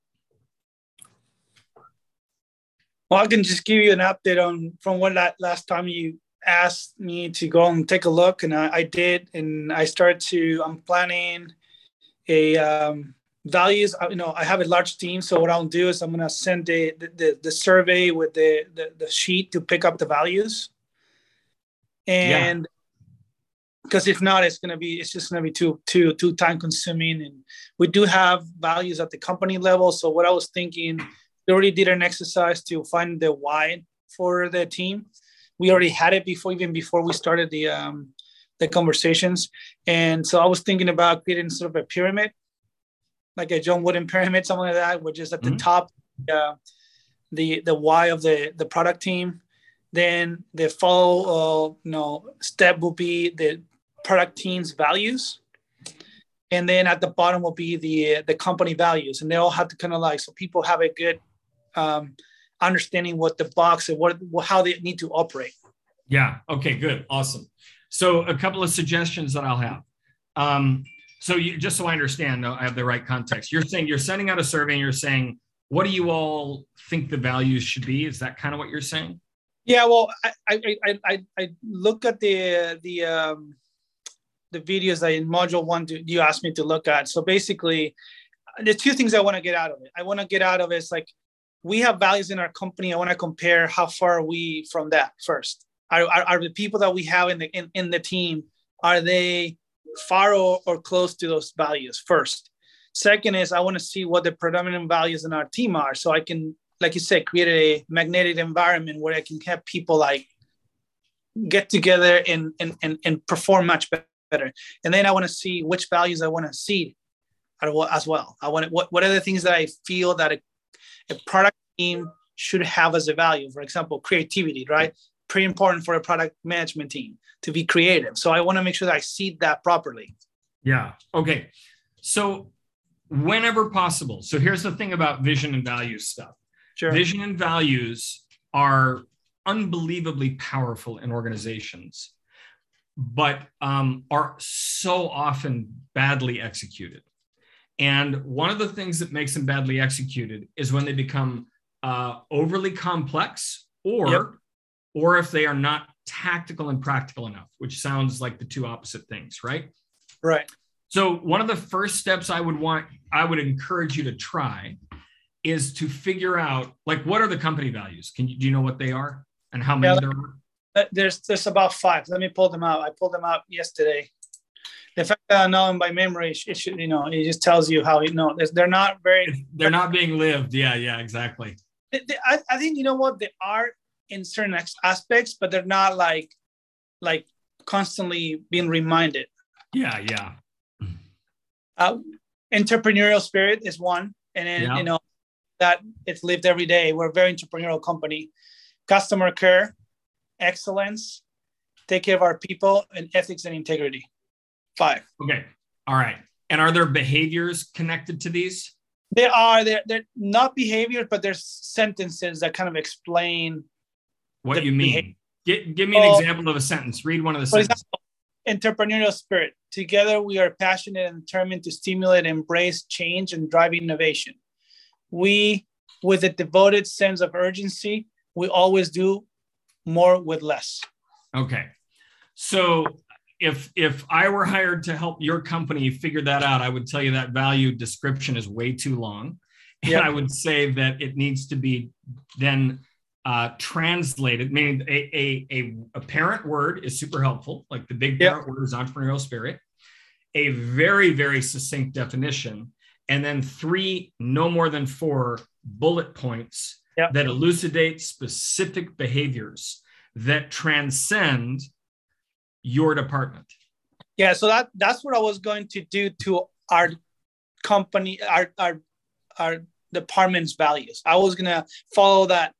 Well, I can just give you an update from what last time you asked me to go and take a look, and I did, and I'm planning a values. I have a large team, so what I'll do is I'm going to send the survey with the sheet to pick up the values, and because if not, it's just going to be too time consuming, and we do have values at the company level. So what I was thinking, we already did an exercise to find the why for the team. We already had it before we started the conversations. And so I was thinking about creating sort of a pyramid, like a John Wooden pyramid, something like that, which is at the top, the why of the product team. Then the follow step will be the product team's values. And then at the bottom will be the company values. And they all have to kind of so people have a good understanding what the box and how they need to operate. Yeah. Okay, good. Awesome. So a couple of suggestions that I'll have. So just so I understand, I have the right context. You're saying you're sending out a survey and you're saying, what do you all think the values should be? Is that kind of what you're saying? Yeah, well, I look at the videos that in module 1 you asked me to look at. So basically, the two things I want to get out of it. I want to get out of it is like, we have values in our company. I want to compare how far are we from that first. Are the people that we have in the team, are they far or close to those values first? Second is I want to see what the predominant values in our team are, so I can, like you said, create a magnetic environment where I can have people like get together and perform much better. And then I want to see which values I want to see as well. I want what are the things that I feel that a product team should have as a value. For example, creativity, right? Pretty important for a product management team to be creative. So I want to make sure that I see that properly. Yeah. Okay. So whenever possible. So here's the thing about vision and values stuff. Sure. Vision and values are unbelievably powerful in organizations, but are so often badly executed. And one of the things that makes them badly executed is when they become overly complex, or if they are not tactical and practical enough, which sounds like the two opposite things, right? Right. So one of the first steps I would encourage you to try is to figure out, like, what are the company values? Do you know what they are and how many there are? There's about 5. Let me pull them out. I pulled them out yesterday. The fact that I know them by memory, it should, it just tells you how, they're not being lived. Yeah, exactly. I think, you know what, they are in certain aspects, but they're not like constantly being reminded. Yeah. Entrepreneurial spirit is one. And then, that it's lived every day. We're a very entrepreneurial company. Customer care, excellence, take care of our people, and ethics and integrity. 5. Okay. All right. And are there behaviors connected to these? There are. They're not behaviors, but there's sentences that kind of explain what you mean. Give me an example of a sentence. Read one of the sentences. For example, entrepreneurial spirit. Together, we are passionate and determined to stimulate and embrace change and drive innovation. We, with a devoted sense of urgency, we always do more with less. Okay. So if I were hired to help your company figure that out, I would tell you that value description is way too long. And I would say that it needs to be then translated, meaning a parent word is super helpful. Like the big parent word is entrepreneurial spirit, a very, very succinct definition, and then 3, no more than 4 bullet points that elucidate specific behaviors that transcend your department. Yeah, so that's what I was going to do to our company, our department's values. I was gonna follow that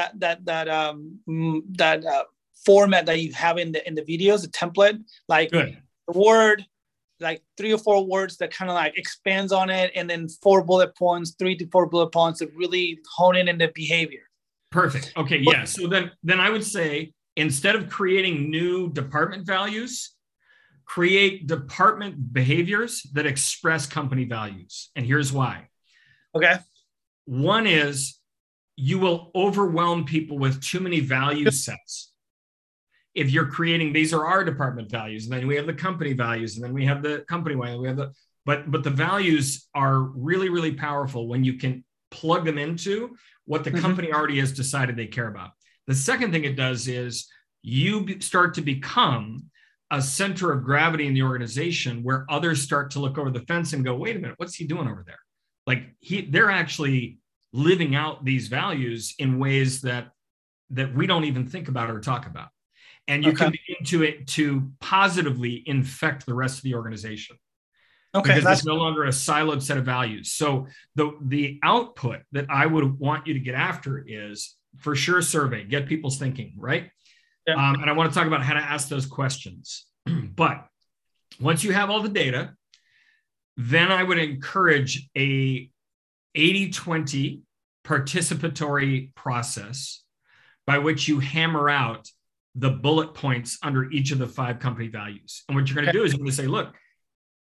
format that you have in the videos, the template, like the word, like 3 or 4 words that kind of like expands on it, and then 4 bullet points, 3 to 4 bullet points to really hone in the behavior. Perfect. Okay, yeah. So then I would say, instead of creating new department values, create department behaviors that express company values. And here's why. Okay. One is you will overwhelm people with too many value sets. If you're creating, these are our department values, and then we have the company values, and then we have the company way, we have but the values are really, really powerful when you can plug them into what the company already has decided they care about. The second thing it does is you start to become a center of gravity in the organization where others start to look over the fence and go, wait a minute, what's he doing over there? Like they're actually living out these values in ways that we don't even think about or talk about. And you can begin to positively infect the rest of the organization. Okay. Because it's no longer a siloed set of values. So the output that I would want you to get after is, for sure, survey, get people's thinking, right? Yeah. And I want to talk about how to ask those questions. But once you have all the data, then I would encourage a 80-20 participatory process by which you hammer out the bullet points under each of the 5 company values. And what you're going to do is you're going to say, look,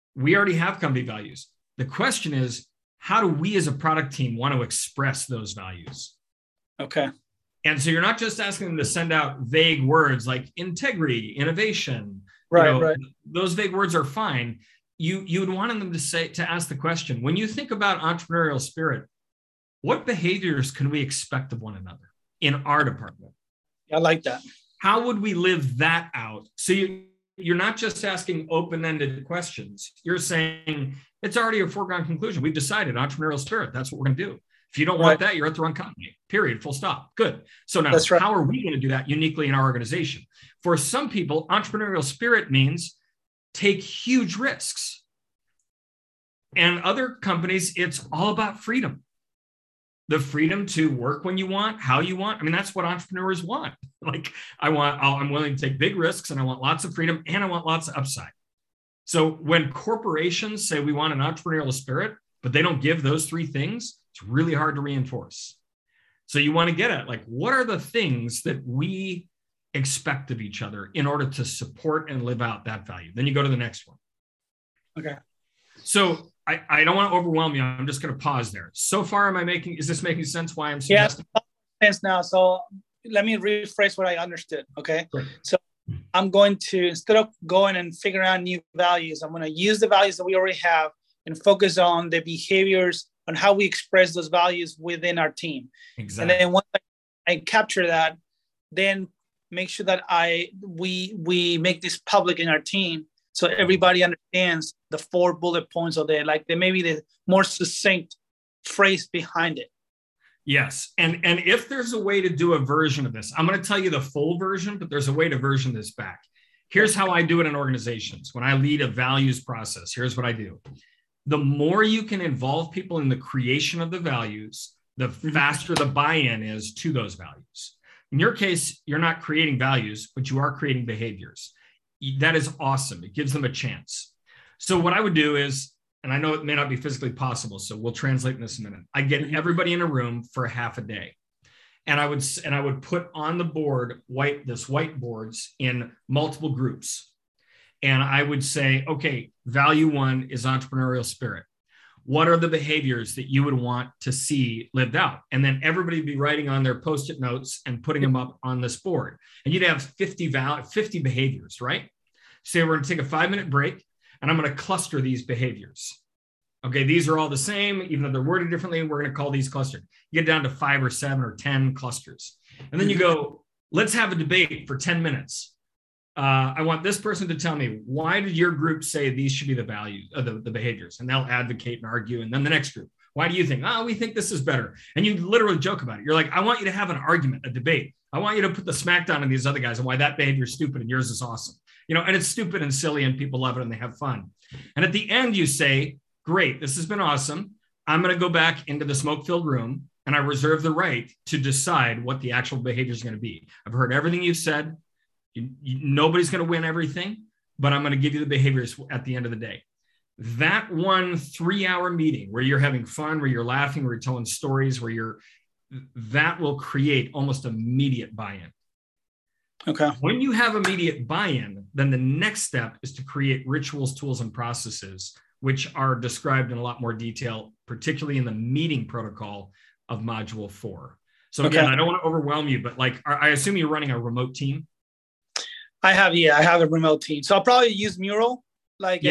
We already have company values. The question is, how do we as a product team want to express those values? Okay. And so you're not just asking them to send out vague words like integrity, innovation. Right, right. Those vague words are fine. You would want them to ask the question, when you think about entrepreneurial spirit, what behaviors can we expect of one another in our department? I like that. How would we live that out? So you're not just asking open-ended questions. You're saying it's already a foregone conclusion. We've decided entrepreneurial spirit. That's what we're going to do. If you don't want that, you're at the wrong company, period, full stop. Good. So now, how are we going to do that uniquely in our organization? For some people, entrepreneurial spirit means take huge risks. And other companies, it's all about freedom. The freedom to work when you want, how you want. I mean, that's what entrepreneurs want. Like, I'm willing to take big risks, and I want lots of freedom, and I want lots of upside. So when corporations say we want an entrepreneurial spirit, but they don't give those three things, it's really hard to reinforce. So you want to get at, like, what are the things that we expect of each other in order to support and live out that value? Then you go to the next one. Okay. So I don't want to overwhelm you. I'm just going to pause there. So far, is this making sense why I'm suggesting? Yes, sense now. So let me rephrase what I understood. Okay. Great. So I'm going to, instead of going and figuring out new values, I'm going to use the values that we already have and focus on the behaviors on how we express those values within our team. Exactly. And then once I capture that, then make sure that we make this public in our team, so everybody understands the 4 bullet points of it, like there may be the more succinct phrase behind it. Yes. And if there's a way to do a version of this, I'm going to tell you the full version, but there's a way to version this back. Here's how I do it in organizations. When I lead a values process, here's what I do. The more you can involve people in the creation of the values, the faster the buy-in is to those values. In your case, you're not creating values, but you are creating behaviors. That is awesome. It gives them a chance. So what I would do is, and I know it may not be physically possible, so we'll translate this in a minute. I get everybody in a room for half a day. And I would put on the board whiteboards in multiple groups. And I would say, okay, value 1 is entrepreneurial spirit. What are the behaviors that you would want to see lived out? And then everybody would be writing on their Post-it notes and putting them up on this board. And you'd have 50 behaviors, right? So we're going to take a 5-minute break, and I'm going to cluster these behaviors. Okay, these are all the same, even though they're worded differently. We're going to call these clustered. You get down to 5 or 7 or 10 clusters. And then you go, let's have a debate for 10 minutes. I want this person to tell me, why did your group say these should be the values, the behaviors? And they'll advocate and argue. And then the next group, why do you think? We think this is better. And you literally joke about it. You're like, I want you to have an argument, a debate. I want you to put the smackdown on these other guys and why that behavior is stupid and yours is awesome. And it's stupid and silly and people love it and they have fun. And at the end, you say, great, this has been awesome. I'm going to go back into the smoke-filled room and I reserve the right to decide what the actual behavior is going to be. I've heard everything you've said. Nobody's going to win everything, but I'm going to give you the behaviors at the end of the day. That 1 3-hour meeting where you're having fun, where you're laughing, where you're telling stories, that will create almost immediate buy-in. Okay. When you have immediate buy-in, then the next step is to create rituals, tools, and processes, which are described in a lot more detail, particularly in the meeting protocol of Module 4. So again, I don't want to overwhelm you, but I assume you're running a remote team. I have a remote team. So I'll probably use Mural, with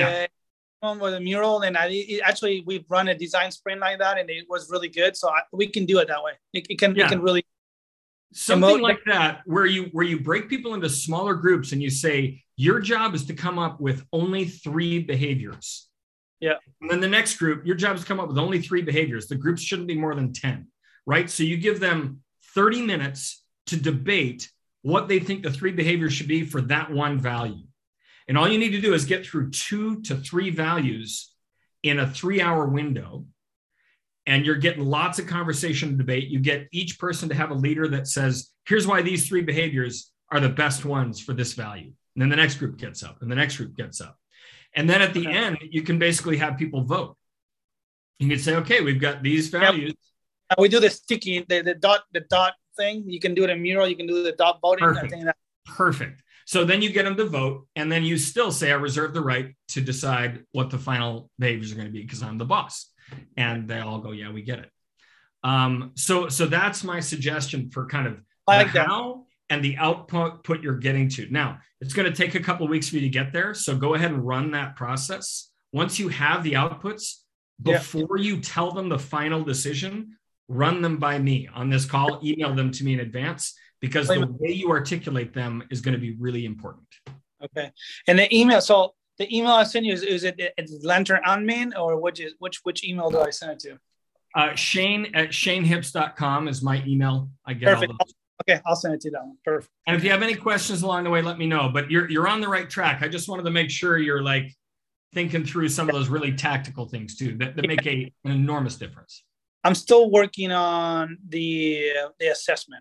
a Mural. And we've run a design sprint like that, and it was really good. So we can do it that way. It can really. Something like that, where you break people into smaller groups and you say, your job is to come up with only 3 behaviors. Yeah. And then the next group, your job is to come up with only 3 behaviors. The groups shouldn't be more than 10, right? So you give them 30 minutes to debate what they think the 3 behaviors should be for that one value. And all you need to do is get through 2 to 3 values in a 3-hour window. And you're getting lots of conversation and debate. You get each person to have a leader that says, here's why these 3 behaviors are the best ones for this value. And then the next group gets up and the next group gets up. And then at the end, you can basically have people vote. You can say, okay, we've got these values. We do the sticky, the dot thing. You can do it in Mural. You can do the dot voting. Perfect. So then you get them to vote, and then you still say, I reserve the right to decide what the final behaviors are going to be because I'm the boss. And they all go, yeah, we get it. So that's my suggestion for kind of how and the output you're getting to. Now, it's going to take a couple of weeks for you to get there. So go ahead and run that process. Once you have the outputs, before you tell them the final decision, run them by me on this call, email them to me in advance, because the way you articulate them is going to be really important. Okay. And the email, so the email I send you, is it Lantern Admin, or which email do I send it to? Shane at shanehips.com is my email. I get Perfect. Okay, I'll send it to that one. Perfect. And if you have any questions along the way, let me know. But you're on the right track. I just wanted to make sure you're like thinking through some of those really tactical things too that make an enormous difference. I'm still working on the assessment.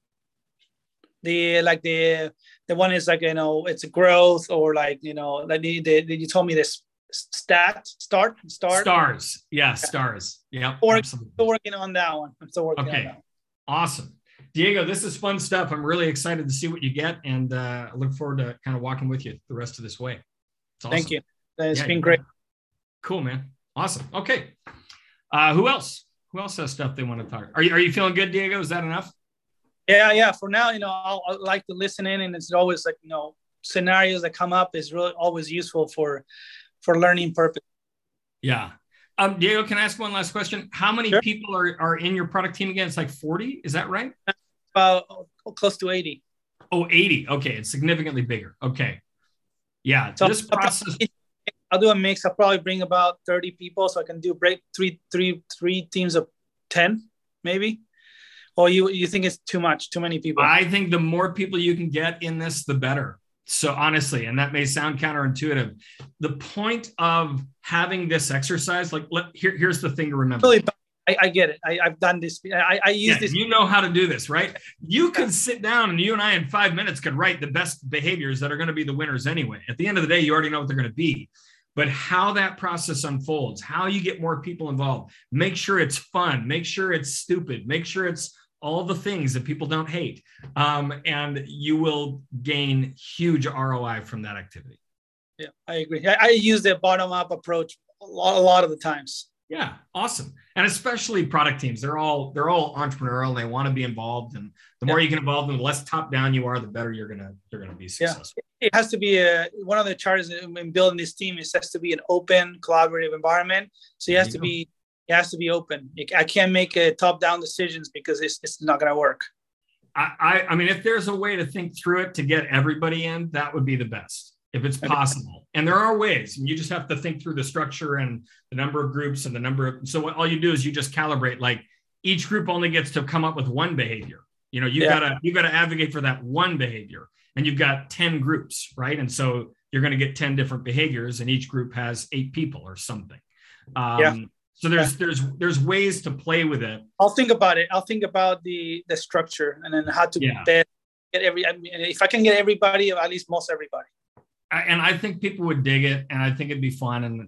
The one is like, it's a growth, or like, like you told me this stars. Yeah, stars. Yeah. Still working on that one. I'm still working on that one. Awesome. Diego, this is fun stuff. I'm really excited to see what you get, and I look forward to kind of walking with you the rest of this way. It's awesome. Thank you. It's been great. Cool, man. Awesome. Okay. Who else? Who else has stuff they want to talk? Are you feeling good, Diego? Is that enough? Yeah. For now, I like to listen in, and it's always like, scenarios that come up is really always useful for learning purpose. Yeah. Diego, can I ask one last question? How many people are in your product team again? It's like 40. Is that right? Close to 80. Oh, 80. Okay. It's significantly bigger. Okay. Yeah. So this process. I'll do a mix. I'll probably bring about 30 people, so I can do three teams of 10, maybe. Or you think it's too many people? I think the more people you can get in this, the better. So honestly, and that may sound counterintuitive, the point of having this exercise, like here's the thing to remember. Really, I get it. I've done this. I use this. You know how to do this, right? You could sit down, and you and I in 5 minutes could write the best behaviors that are going to be the winners anyway. At the end of the day, you already know what they're going to be. But how that process unfolds, how you get more people involved, make sure it's fun, make sure it's stupid, make sure it's all the things that people don't hate. And you will gain huge ROI from that activity. Yeah, I agree. I use the bottom-up approach a lot of the times. Yeah, awesome. And especially product teams, they're all entrepreneurial, and they want to be involved. And the more you get involved, and the less top-down you are, the better you're gonna be successful. Yeah. It has to be one of the charters in building this team. It has to be an open, collaborative environment. So it has to be open. I can't make top-down decisions because it's not going to work. I mean, if there's a way to think through it to get everybody in, that would be the best, if it's possible. And there are ways, and you just have to think through the structure and the number of groups and the number of. So all you do is you just calibrate. Like each group only gets to come up with one behavior. You gotta advocate for that one behavior, and you've got 10 groups, right? And so you're going to get 10 different behaviors, and each group has 8 people or something. So there's ways to play with it. I'll think about it. I'll think about the structure, and then how to get if I can get everybody, at least most everybody. And I think people would dig it, and I think it'd be fun.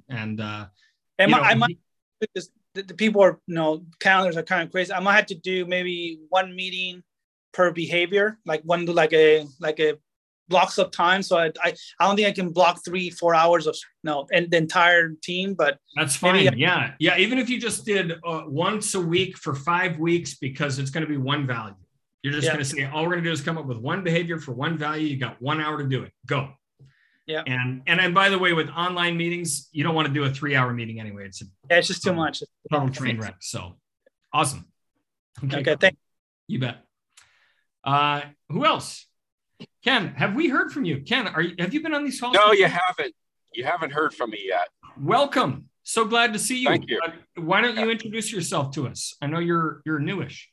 The people are, calendars are kind of crazy. I might have to do maybe one meeting per behavior, like one do like a blocks of time. So I don't think I can block 3-4 hours of and the entire team, but that's fine. Yeah. Even if you just did once a week for 5 weeks, because it's going to be one value. You're just going to say, all we're going to do is come up with one behavior for one value. You got 1 hour to do it. Go. Yeah. And by the way, with online meetings, you don't want to do a 3-hour meeting anyway. It's just too much. Total train wreck. So awesome. Okay. Thank you. Bet. Who else? Ken, have we heard from you? Ken, have you been on these calls? No, you haven't. You haven't heard from me yet. Welcome. So glad to see you. Thank you. Why don't you introduce yourself to us? I know you're newish.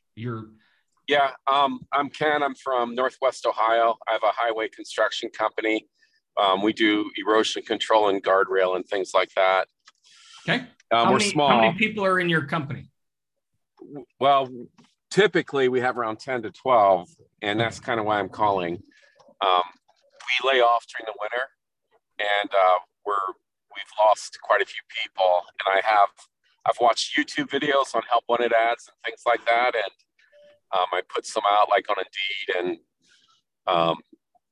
I'm Ken. I'm from Northwest Ohio. I have a highway construction company. We do erosion control and guardrail and things like that. Okay. We're small. How many people are in your company? Well, typically we have around 10 to 12, and that's kind of why I'm calling. We lay off during the winter, and we've lost quite a few people. And I've watched YouTube videos on help wanted ads and things like that, and I put some out like on Indeed and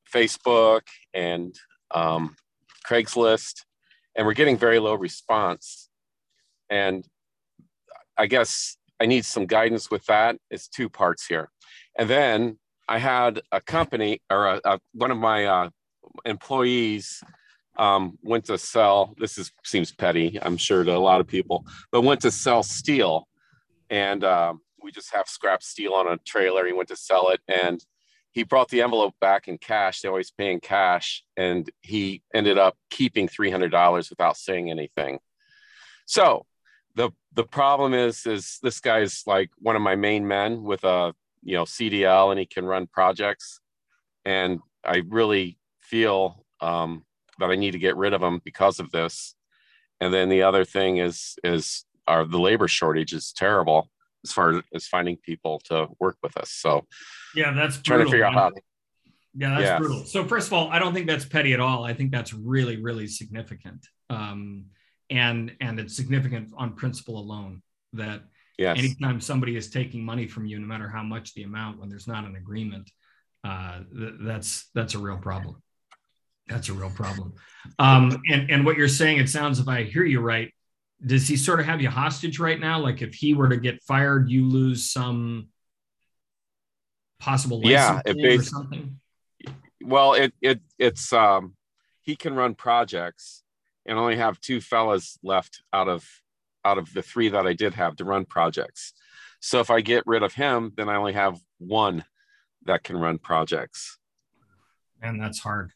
Facebook and Craigslist, and we're getting very low response. And I guess I need some guidance with that. It's two parts here. And then I had a company, or one of my employees went to sell, seems petty, I'm sure, to a lot of people, but went to sell steel. And we just have scrap steel on a trailer. He went to sell it, and he brought the envelope back in cash. They always pay in cash. And he ended up keeping $300 without saying anything. So the problem is this guy's like one of my main men with a CDL, and he can run projects. And I really feel that I need to get rid of him because of this. And then the other thing is the labor shortage is terrible as far as finding people to work with us. So yeah, that's trying to figure out how. Yeah, that's brutal. So first of all, I don't think that's petty at all. I think that's really, really significant. And it's significant on principle alone that anytime somebody is taking money from you, no matter how much the amount, when there's not an agreement, that's a real problem. That's a real problem. And what you're saying, it sounds, if I hear you right, does he sort of have you hostage right now? Like if he were to get fired, you lose some possible license or something? Well, it's he can run projects, and only have two fellas left out of the three that I did have to run projects. So if I get rid of him, then I only have one that can run projects. And that's hard.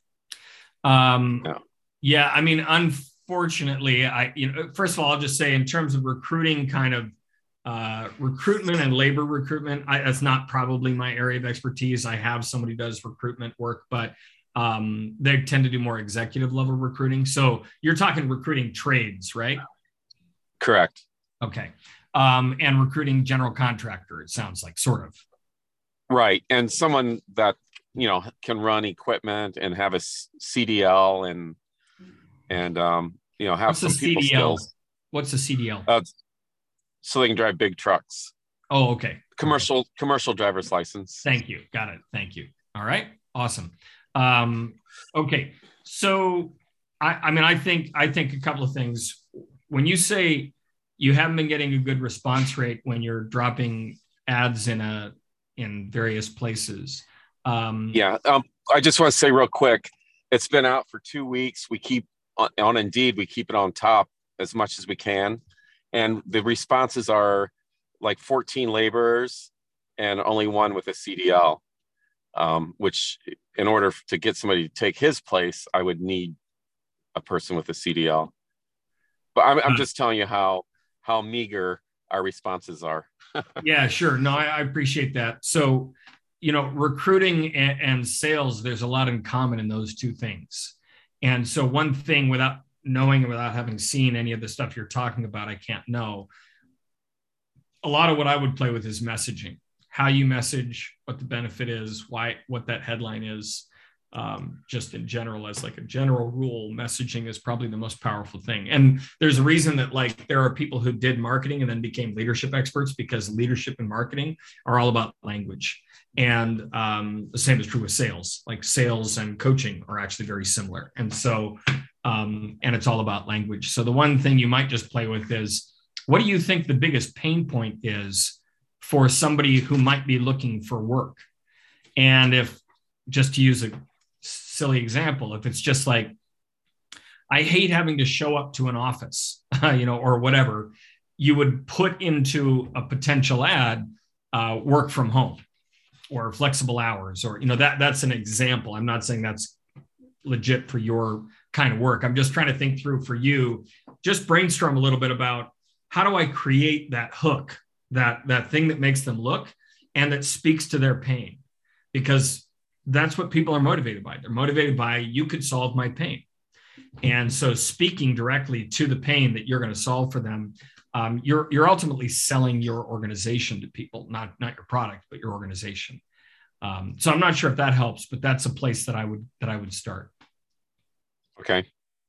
Yeah, I mean, unfortunately, first of all, I'll just say in terms of recruiting, kind of recruitment and labor recruitment, that's not probably my area of expertise. I have somebody who does recruitment work, but they tend to do more executive level recruiting. So you're talking recruiting trades, right? Correct. Okay. And recruiting general contractor, it sounds like, sort of. Right. And someone that, can run equipment and have a CDL and have some people skills. What's the CDL? So they can drive big trucks. Oh, okay. Commercial driver's license. Thank you. Got it. Thank you. All right. Awesome. Okay. So I think a couple of things. When you say you haven't been getting a good response rate when you're dropping ads in various places. I just want to say real quick, it's been out for 2 weeks. We keep on Indeed, we keep it on top as much as we can. And the responses are like 14 laborers and only one with a CDL, which in order to get somebody to take his place, I would need a person with a CDL. But I'm just telling you how meager our responses are. Yeah, sure. No, I appreciate that. So, recruiting and sales, there's a lot in common in those two things. And so one thing, without knowing, without having seen any of the stuff you're talking about, I can't know. A lot of what I would play with is messaging, how you message, what the benefit is, what that headline is. Just in general, as like a general rule, messaging is probably the most powerful thing. And there's a reason that there are people who did marketing and then became leadership experts, because leadership and marketing are all about language. And the same is true with sales. Like sales and coaching are actually very similar. And so, and it's all about language. So the one thing you might just play with is, what do you think the biggest pain point is for somebody who might be looking for work? And if, just to use a silly example, if it's just like, I hate having to show up to an office, or whatever, you would put into a potential ad, work from home or flexible hours, or, that's an example. I'm not saying that's legit for your kind of work. I'm just trying to think through for you, just brainstorm a little bit about how do I create that hook, that thing that makes them look and that speaks to their pain, because that's what people are motivated by. They're motivated by, you could solve my pain. And so speaking directly to the pain that you're going to solve for them, you're ultimately selling your organization to people, not your product, but your organization. So I'm not sure if that helps, but that's a place that I would start. Okay.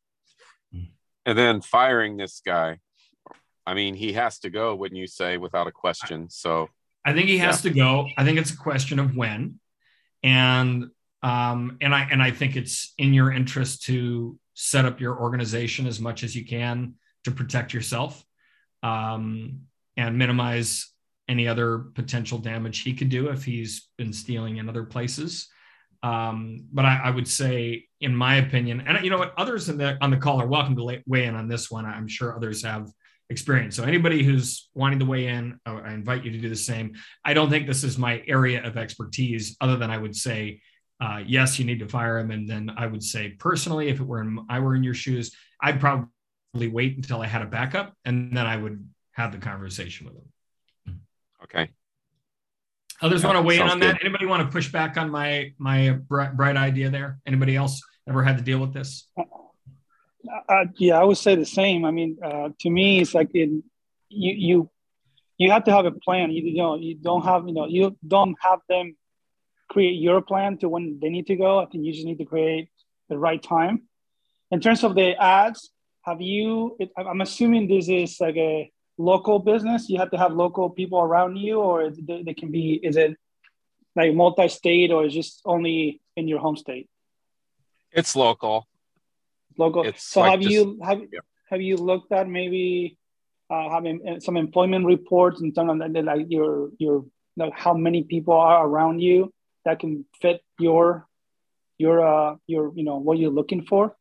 And then firing this guy, I mean, he has to go, wouldn't you say, without a question? So I think he has to go. I think it's a question of when. And And I think it's in your interest to set up your organization as much as you can to protect yourself, and minimize any other potential damage he could do if he's been stealing in other places. But I would say, in my opinion, and you know what, others on the call are welcome to weigh in on this one. I'm sure others have experience. So anybody who's wanting to weigh in, I invite you to do the same. I don't think this is my area of expertise, other than I would say, yes, you need to fire him. And then I would say, personally, if I were in your shoes, I'd probably wait until I had a backup, and then I would have the conversation with him. Okay. Others want to weigh in on that? Anybody want to push back on my bright idea there? Anybody else ever had to deal with this? Yeah, I would say the same. I mean, to me, it's like you have to have a plan. You don't have them create your plan to when they need to go. I think you just need to create the right time. In terms of the ads, I'm assuming this is like a local business. You have to have local people around you, or is it like multi-state, or is just only in your home state? It's local. So like have you looked at maybe having some employment reports and some of that, like your how many people are around you that can fit your what you're looking for?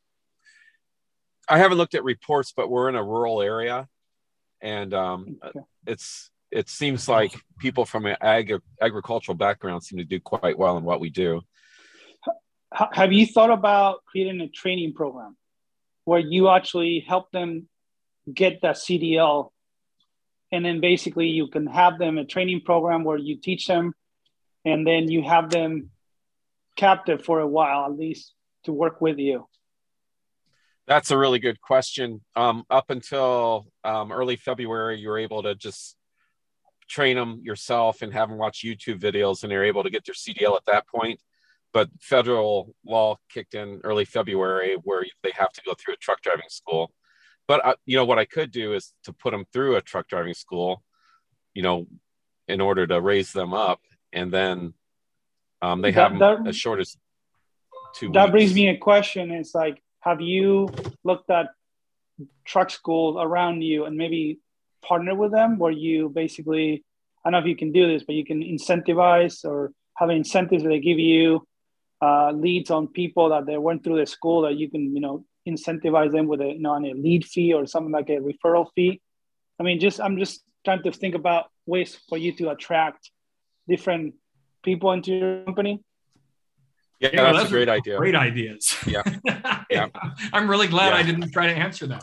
I haven't looked at reports, but we're in a rural area, and it seems like people from an agricultural background seem to do quite well in what we do. Have you thought about creating a training program where you actually help them get that CDL, and then basically you can have them a training program where you teach them, and then you have them captive for a while, at least, to work with you? That's a really good question. Up until early February, you were able to just train them yourself and have them watch YouTube videos, and they're able to get their CDL at that point. But federal law kicked in early February where they have to go through a truck driving school. But, what I could do is to put them through a truck driving school, in order to raise them up. And then they have them as short as 2 weeks. That brings me a question. It's like, have you looked at truck schools around you and maybe partner with them where you basically, I don't know if you can do this, but you can incentivize or have incentives that they give you leads on people that they went through the school that you can, incentivize them with on a lead fee or something like a referral fee. I mean, I'm just trying to think about ways for you to attract different people into your company. Yeah, that's a great idea. Great ideas. Yeah. Yeah. I'm really glad I didn't try to answer that.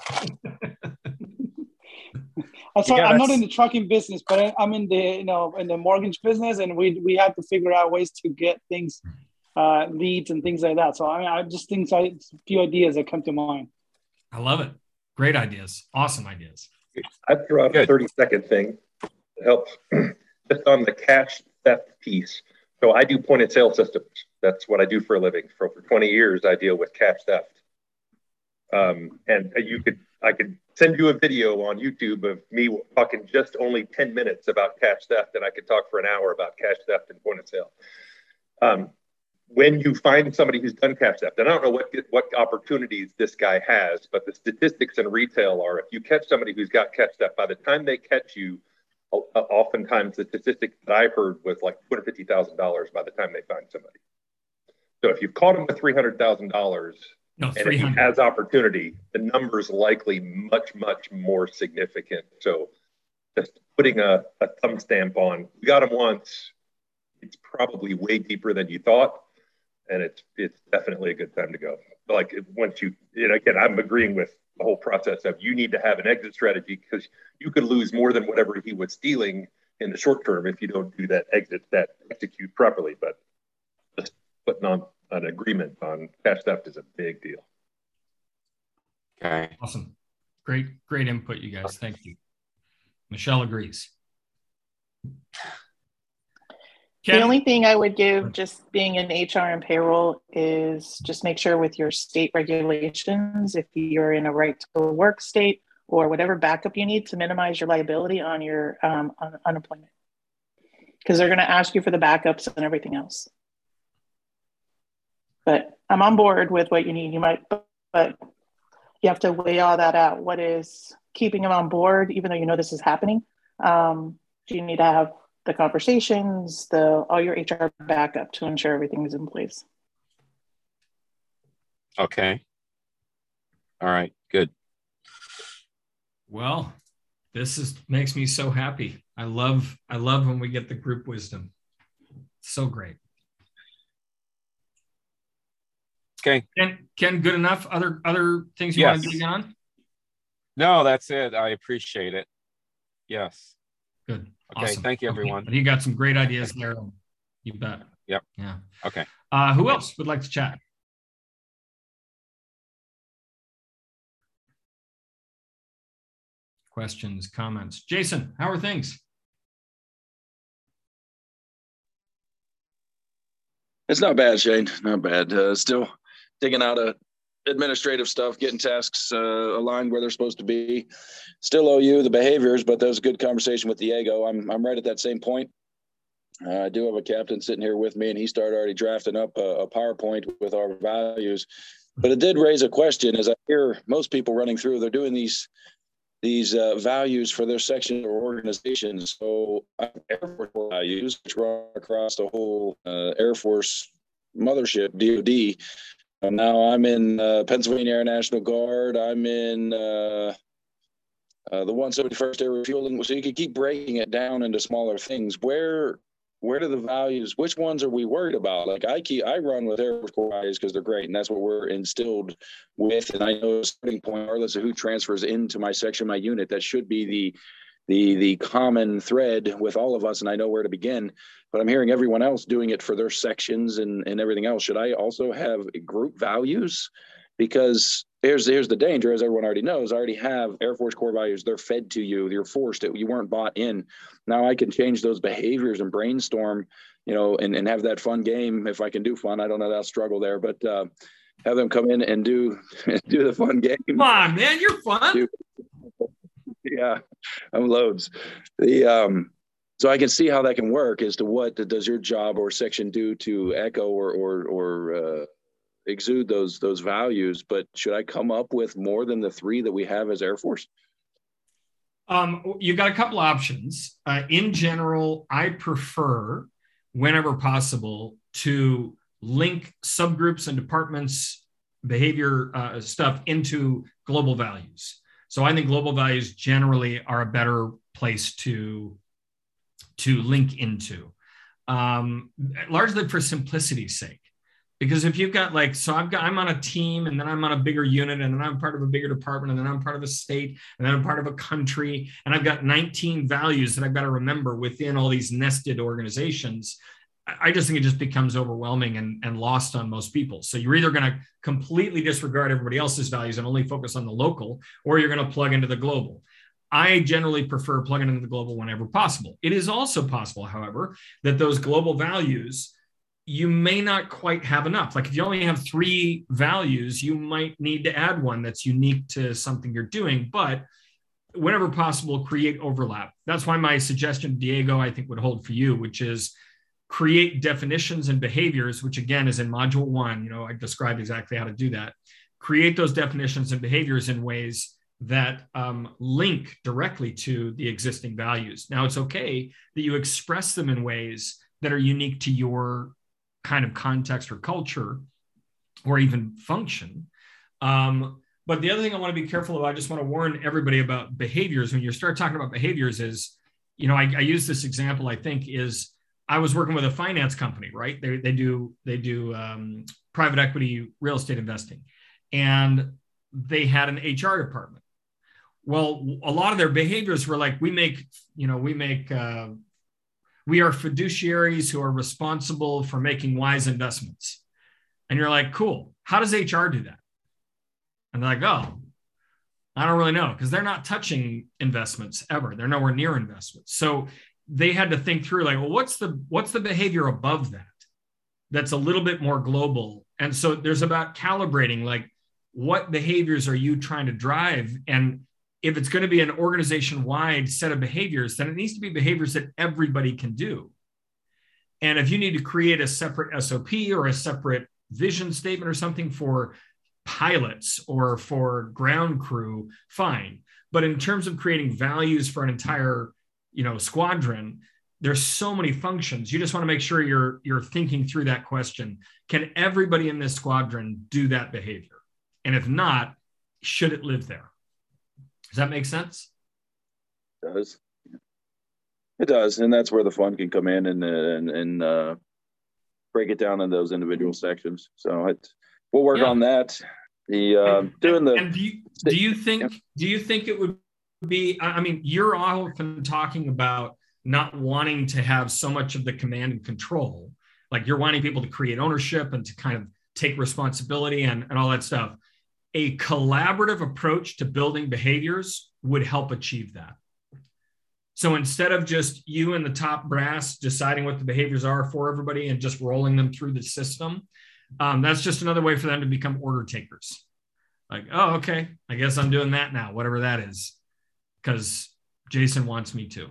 I'm not in the trucking business, but I'm in the, in the mortgage business, and we have to figure out ways to get things, leads and things like that. So I just think a few ideas that come to mind. I love it. Great ideas. Awesome ideas. I'd throw out a 30-second thing to help just on the cash theft piece. So I do point of sale systems. That's what I do for a living. For 20 years, I deal with cash theft. And I could send you a video on YouTube of me talking just only 10 minutes about cash theft, and I could talk for an hour about cash theft and point of sale. When you find somebody who's done cash theft, and I don't know what opportunities this guy has, but the statistics in retail are, if you catch somebody who's got cash theft, by the time they catch you, oftentimes the statistic that I heard was like $250,000 by the time they find somebody. So if you've caught him with $300,000, and if he has opportunity, the number's likely much, much more significant. So just putting a thumb stamp on, we got him once, it's probably way deeper than you thought. And it's definitely a good time to go. Like once again, I'm agreeing with the whole process of you need to have an exit strategy, because you could lose more than whatever he was stealing in the short term if you don't do that execute properly. But just putting on an agreement on cash theft is a big deal. Okay. Awesome. Great input, you guys. Thank you. Michelle agrees. The only thing I would give, just being in HR and payroll, is just make sure with your state regulations, if you're in a right to work state or whatever backup you need, to minimize your liability on your unemployment, because they're going to ask you for the backups and everything else. But I'm on board with what you need. You might, but you have to weigh all that out. What is keeping them on board, even though you know this is happening? Do you need to have the conversations, all your HR backup to ensure everything is in place? Okay. All right. Good. Well, this makes me so happy. I love when we get the group wisdom. So great. Okay. Ken, good enough? Other things you want to get on? No, that's it. I appreciate it. Yes. Good. Okay. Awesome. Thank you, everyone. Okay. But you got some great ideas there. You bet. Yep. Yeah. Okay. Who else would like to chat? Questions, comments? Jason, how are things? It's not bad, Shane. Not bad. Still digging out administrative stuff, getting tasks aligned where they're supposed to be. Still owe you the behaviors, but that was a good conversation with Diego. I'm right at that same point. I do have a captain sitting here with me, and he started already drafting up a PowerPoint with our values. But it did raise a question, as I hear most people running through, they're doing these values for their section or organization. So Air Force values, which run across the whole Air Force mothership, DoD. And now I'm in Pennsylvania Air National Guard. I'm in the 171st Air Refueling. So you could keep breaking it down into smaller things. Where do the values, which ones are we worried about? Like I run with Air Force Corps values because they're great, and that's what we're instilled with. And I know a starting point, regardless of who transfers into my section, my unit, that should be the common thread with all of us, and I know where to begin. But I'm hearing everyone else doing it for their sections and everything else. Should I also have group values? Because here's the danger, as everyone already knows. I already have Air Force Corps values. They're fed to you. You're forced. You weren't bought in. Now I can change those behaviors and brainstorm, and have that fun game. If I can do fun, I don't know that I'll struggle there, but have them come in and do the fun game. Come on, man, you're fun. Yeah, I'm loads. So I can see how that can work as to what does your job or section do to echo or exude those values. But should I come up with more than the 3 that we have as Air Force? You've got a couple options. In general, I prefer, whenever possible, to link subgroups and departments, behavior stuff into global values. So I think global values generally are a better place to link into, largely for simplicity's sake. Because if you've got I'm on a team, and then I'm on a bigger unit, and then I'm part of a bigger department, and then I'm part of a state, and then I'm part of a country, and I've got 19 values that I've got to remember within all these nested organizations, I just think it just becomes overwhelming and lost on most people. So you're either going to completely disregard everybody else's values and only focus on the local, or you're going to plug into the global. I generally prefer plugging into the global whenever possible. It is also possible, however, that those global values, you may not quite have enough. Like if you only have 3 values, you might need to add one that's unique to something you're doing, but whenever possible, create overlap. That's why my suggestion, Diego, I think would hold for you, which is create definitions and behaviors, which again is in module 1. I described exactly how to do that. Create those definitions and behaviors in ways that link directly to the existing values. Now, it's okay that you express them in ways that are unique to your kind of context or culture or even function. But the other thing I want to be careful of, I just want to warn everybody about behaviors. When you start talking about behaviors is, I use this example, I think, is I was working with a finance company, right? They do private equity real estate investing, and they had an HR department. Well, a lot of their behaviors were like, we are fiduciaries who are responsible for making wise investments. And you're like, cool. How does HR do that? And they're like, oh, I don't really know, because they're not touching investments ever. They're nowhere near investments. So they had to think through, like, well, what's the behavior above that that's a little bit more global? And so there's about calibrating, like, what behaviors are you trying to drive? And if it's going to be an organization-wide set of behaviors, then it needs to be behaviors that everybody can do. And if you need to create a separate SOP or a separate vision statement or something for pilots or for ground crew, fine. But in terms of creating values for an entire, squadron, there's so many functions. You just want to make sure you're thinking through that question. Can everybody in this squadron do that behavior? And if not, should it live there? Does that make sense? It does. It does. And that's where the fun can come in and break it down in those individual sections. So we'll work on that. Do you think it would be, I mean, you're often talking about not wanting to have so much of the command and control, like you're wanting people to create ownership and to kind of take responsibility and all that stuff. A collaborative approach to building behaviors would help achieve that. So instead of just you and the top brass deciding what the behaviors are for everybody and just rolling them through the system, that's just another way for them to become order takers. Like, oh, okay, I guess I'm doing that now, whatever that is, because Jason wants me to.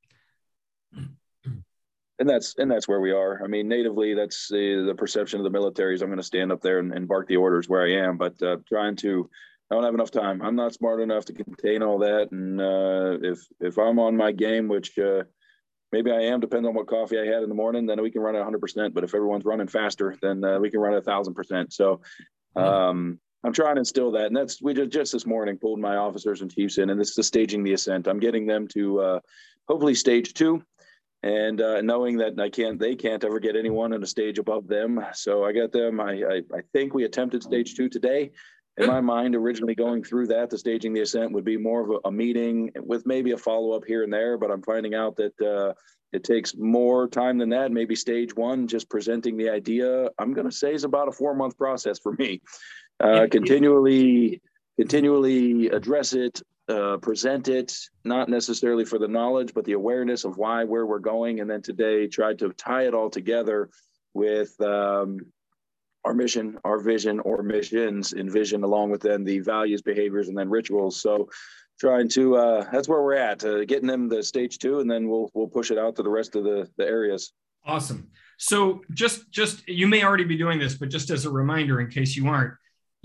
And that's where we are. I mean, natively, that's the perception of the military is I'm going to stand up there and bark the orders where I am, but I don't have enough time. I'm not smart enough to contain all that. And if I'm on my game, which maybe I am, depends on what coffee I had in the morning, then we can run at 100%. But if everyone's running faster, then we can run at 1,000%. So I'm trying to instill that. And we just this morning pulled my officers and chiefs in, and this is staging the ascent. I'm getting them to hopefully stage 2. And knowing that they can't ever get anyone in a stage above them. So I got them. I think we attempted stage 2 today. In my mind, originally going through that, the staging the ascent would be more of a meeting with maybe a follow-up here and there. But I'm finding out that it takes more time than that. Maybe stage 1, just presenting the idea, I'm going to say is about a 4-month process for me. Continually address it. Present it, not necessarily for the knowledge, but the awareness of where we're going. And then today tried to tie it all together with our mission, our vision, or missions, envision along with then the values, behaviors, and then rituals. So trying to, that's where we're at, getting them to stage 2, and then we'll push it out to the rest of the areas. Awesome. So just you may already be doing this, but just as a reminder, in case you aren't,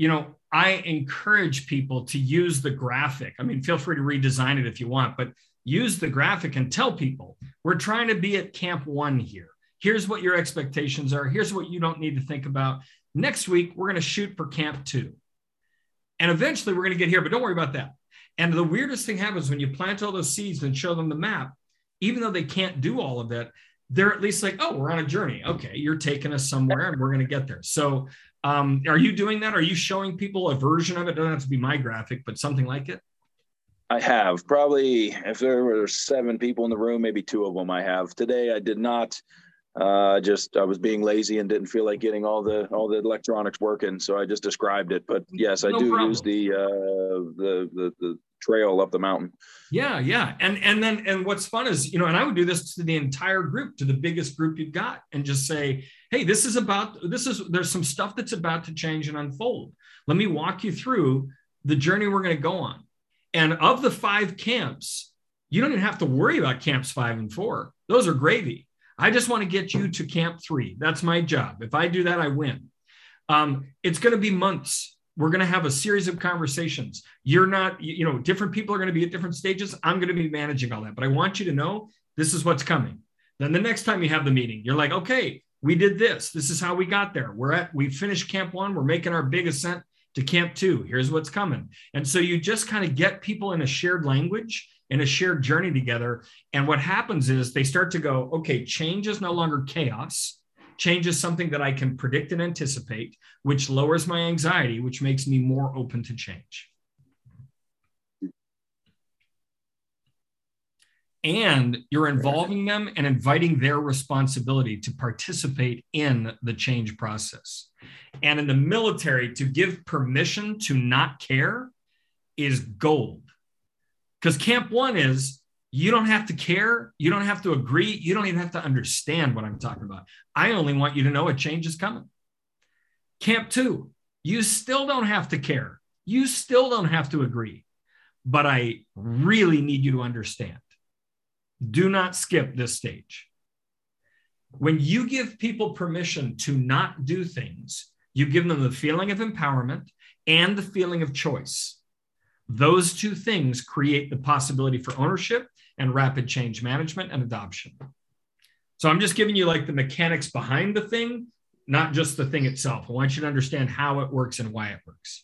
I encourage people to use the graphic. I mean, feel free to redesign it if you want, but use the graphic and tell people, we're trying to be at Camp 1 here. Here's what your expectations are. Here's what you don't need to think about. Next week, we're going to shoot for Camp 2. And eventually we're going to get here, but don't worry about that. And the weirdest thing happens when you plant all those seeds and show them the map, even though they can't do all of that, they're at least like, oh, we're on a journey. Okay, you're taking us somewhere and we're going to get there. So are you doing that? Are you showing people a version of it? It doesn't have to be my graphic, but something like it? I have. Probably, if there were 7 people in the room, maybe 2 of them I have. Today I did not. I was being lazy and didn't feel like getting all the electronics working, so I just described it. But yes, I use the trail up the mountain. Yeah. And what's fun is, and I would do this to the entire group, to the biggest group you've got, and just say, hey, there's some stuff that's about to change and unfold. Let me walk you through the journey we're going to go on. And of the 5 camps, you don't even have to worry about camps 5 and 4. Those are gravy. I just want to get you to camp 3. That's my job. If I do that, I win. It's going to be months. We're going to have a series of conversations. You're not, different people are going to be at different stages. I'm going to be managing all that, but I want you to know this is what's coming. Then the next time you have the meeting, you're like, okay, we did this. This is how we got there. We finished Camp 1. We're making our big ascent to Camp 2. Here's what's coming. And so you just kind of get people in a shared language, in a shared journey together. And what happens is they start to go, okay, change is no longer chaos. Change is something that I can predict and anticipate, which lowers my anxiety, which makes me more open to change. And you're involving them and inviting their responsibility to participate in the change process. And in the military, to give permission to not care is gold. Because Camp 1 is, you don't have to care. You don't have to agree. You don't even have to understand what I'm talking about. I only want you to know a change is coming. Camp 2, you still don't have to care. You still don't have to agree. But I really need you to understand. Do not skip this stage. When you give people permission to not do things, You give them the feeling of empowerment and the feeling of choice. Those two things create the possibility for ownership and rapid change management and adoption. So I'm just giving you like the mechanics behind the thing, not just the thing itself. I want you to understand how it works and why it works.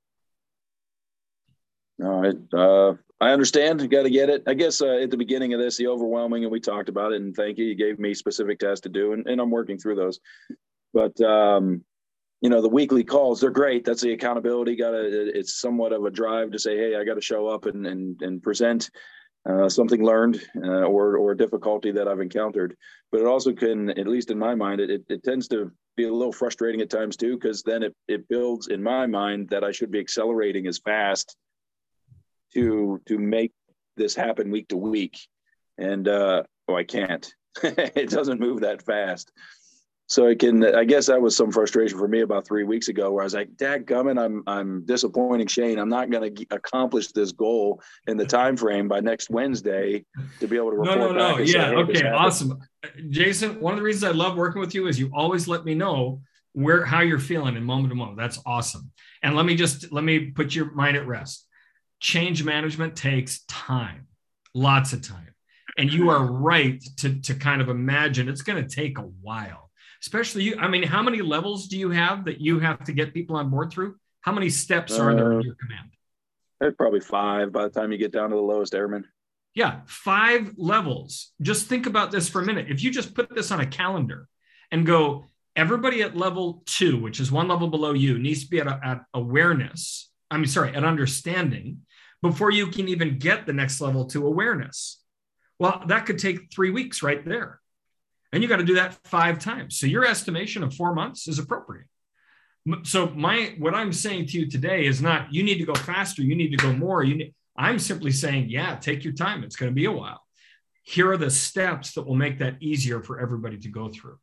All right. I understand. You got to get it. I guess at the beginning of this, the overwhelming, and we talked about it, and thank you. You gave me specific tasks to do, and I'm working through those. But, you know, the weekly calls, they're great. That's the accountability. It's somewhat of a drive to say, hey, I got to show up and present something learned or difficulty that I've encountered. But it also can, at least in my mind, it tends to be a little frustrating at times too, because then it builds in my mind that I should be accelerating as fast to make this happen week to week. And I can't. It doesn't move that fast. So I guess that was some frustration for me about 3 weeks ago, where I was like, dadgummit, I'm disappointing Shane. I'm not going to accomplish this goal in the time frame by next Wednesday to be able to report back. Yeah. Say, hey, okay. Awesome. Jason, one of the reasons I love working with you is you always let me know how you're feeling in moment to moment. That's awesome. And let me put your mind at rest. Change management takes time, lots of time. And you are right to kind of imagine it's going to take a while. Especially you. I mean, how many levels do you have that you have to get people on board through? How many steps are there in your command? There's probably 5 by the time you get down to the lowest airman. Yeah, 5 levels. Just think about this for a minute. If you just put this on a calendar and go, everybody at level 2, which is 1 level below you, needs to be at awareness. At understanding before you can even get the next level to awareness. Well, that could take 3 weeks right there. And you got to do that 5 times. So your estimation of 4 months is appropriate. So what I'm saying to you today is not, you need to go faster. You need to go more. I'm simply saying, yeah, take your time. It's going to be a while. Here are the steps that will make that easier for everybody to go through.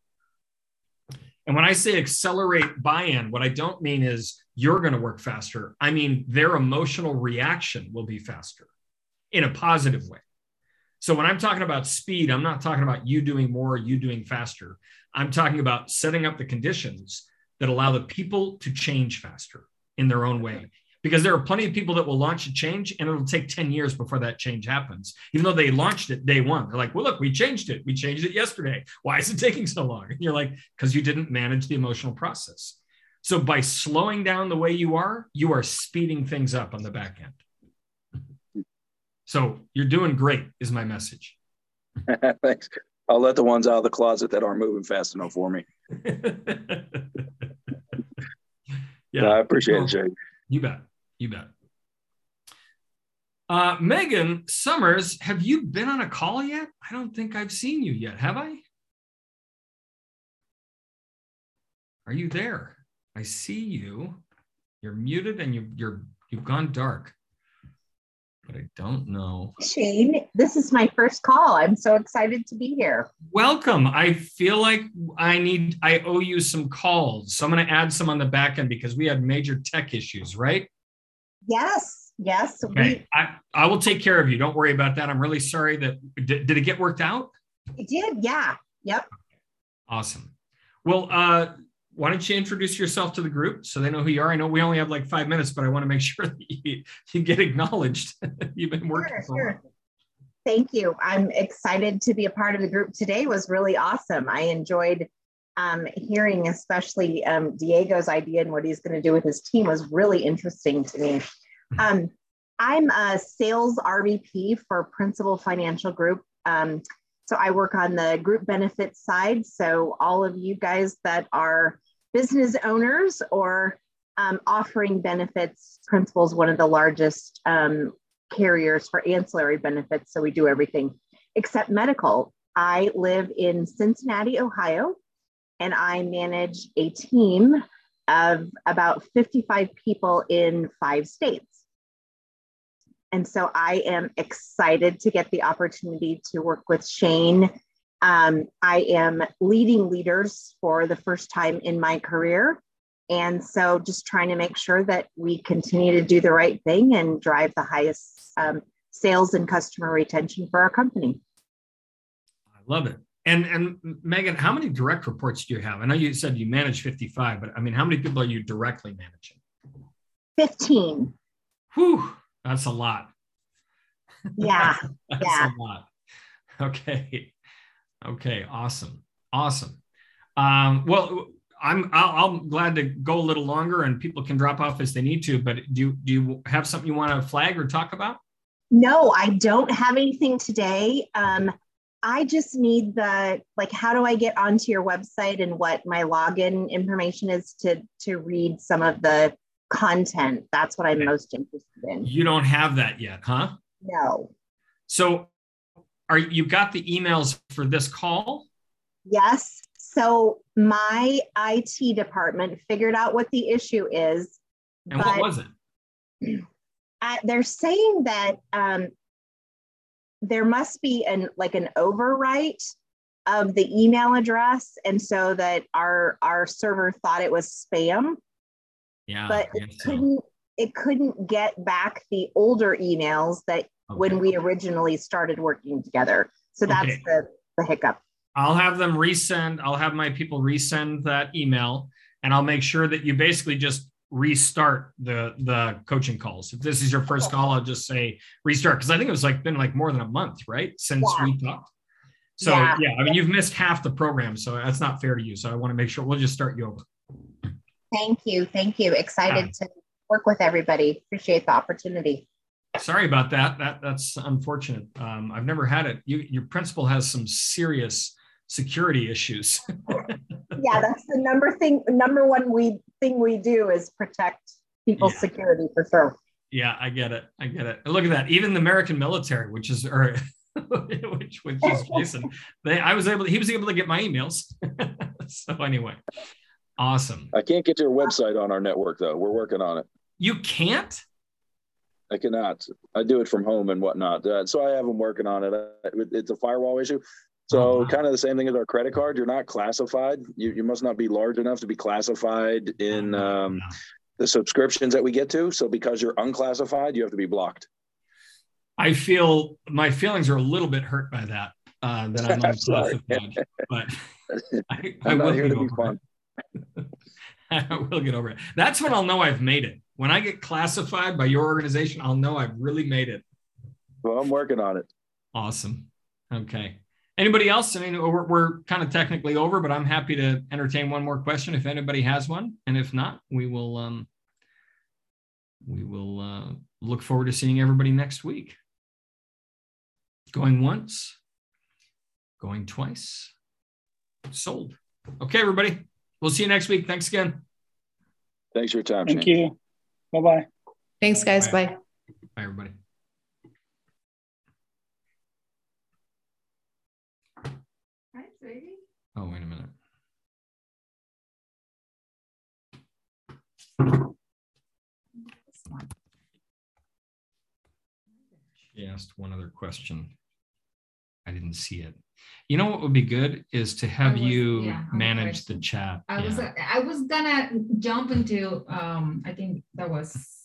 And when I say accelerate buy-in, what I don't mean is you're going to work faster. I mean, their emotional reaction will be faster in a positive way. So when I'm talking about speed, I'm not talking about you doing more, you doing faster. I'm talking about setting up the conditions that allow the people to change faster in their own way. Because there are plenty of people that will launch a change and it'll take 10 years before that change happens. Even though they launched it day one, they're like, well, look, we changed it. We changed it yesterday. Why is it taking so long? And you're like, because you didn't manage the emotional process. So by slowing down the way you are speeding things up on the back end. So you're doing great is my message. Thanks. I'll let the ones out of the closet that aren't moving fast enough for me. Yeah, I appreciate it, Jake. You bet. You bet. Megan Summers, have you been on a call yet? I don't think I've seen you yet. Have I? Are you there? I see you. You're muted and you've gone dark. But I don't know. Shane, this is my first call. I'm so excited to be here. Welcome. I feel like I owe you some calls. So I'm going to add some on the back end because we had major tech issues, right? Yes. Okay. I will take care of you. Don't worry about that. I'm really sorry that, did it get worked out? It did. Yeah. Yep. Awesome. Well, why don't you introduce yourself to the group so they know who you are? I know we only have like 5 minutes, but I want to make sure that you get acknowledged. You've been working. Sure. Thank you. I'm excited to be a part of the group today. It was really awesome. I enjoyed hearing especially Diego's idea and what he's going to do with his team was really interesting to me. I'm a sales RVP for Principal Financial Group. So I work on the group benefits side. So all of you guys that are business owners or offering benefits, Principal is one of the largest carriers for ancillary benefits. So we do everything except medical. I live in Cincinnati, Ohio, and I manage a team of about 55 people in 5 states. And so I am excited to get the opportunity to work with Shane. I am leading leaders for the first time in my career. And so just trying to make sure that we continue to do the right thing and drive the highest sales and customer retention for our company. I love it. And Megan, how many direct reports do you have? I know you said you manage 55, but I mean, how many people are you directly managing? 15. Whew, that's a lot. Yeah. That's yeah. a lot. Okay. Okay. Awesome. Awesome. Well, I'm glad to go a little longer, and people can drop off as they need to, but do you have something you want to flag or talk about? No, I don't have anything today. I just need how do I get onto your website and what my login information is to read some of the content? That's what I'm most interested in. You don't have that yet, huh? No. So you got the emails for this call? Yes. So my IT department figured out what the issue is. And what was it? They're saying that there must be an overwrite of the email address, and so that our server thought it was spam. Yeah, but it couldn't get back the older emails that when we originally started working together. So that's the hiccup. I'll have them resend. I'll have my people resend that email, and I'll make sure that you basically just restart the coaching calls. If this is your first call, I'll just say restart, because I think it was been more than a month, right, since we talked. So yeah, I mean, you've missed half the program, so that's not fair to you. So I want to make sure we'll just start you over. Thank you. Excited to work with everybody. Appreciate the opportunity. Sorry about that. That's unfortunate. I've never had it. Your principal has some serious security issues. Yeah, that's the number one thing we do is protect people's security for sure. Yeah, I get it. Look at that. Even the American military, which is Jason, he was able to get my emails. So anyway, awesome. I can't get your website on our network though. We're working on it. You can't? I cannot. I do it from home and whatnot. So I have them working on it. It's a firewall issue. So kind of the same thing as our credit card. You're not classified. You must not be large enough to be classified in the subscriptions that we get to. So because you're unclassified, you have to be blocked. I feel my feelings are a little bit hurt by that. That I'm unclassified, but I will get over it. I will get over it. That's when I'll know I've made it. When I get classified by your organization, I'll know I've really made it. Well, I'm working on it. Awesome. Okay. Anybody else? I mean, we're kind of technically over, but I'm happy to entertain one more question if anybody has one. And if not, we will look forward to seeing everybody next week. Going once, going twice, sold. Okay, everybody. We'll see you next week. Thanks again. Thanks for your time. Thank you. Bye-bye. Thanks, guys. Bye. Bye, everybody. Oh, wait a minute. She asked one other question. I didn't see it. You know what would be good is to have you manage the chat. I was gonna jump into I think that was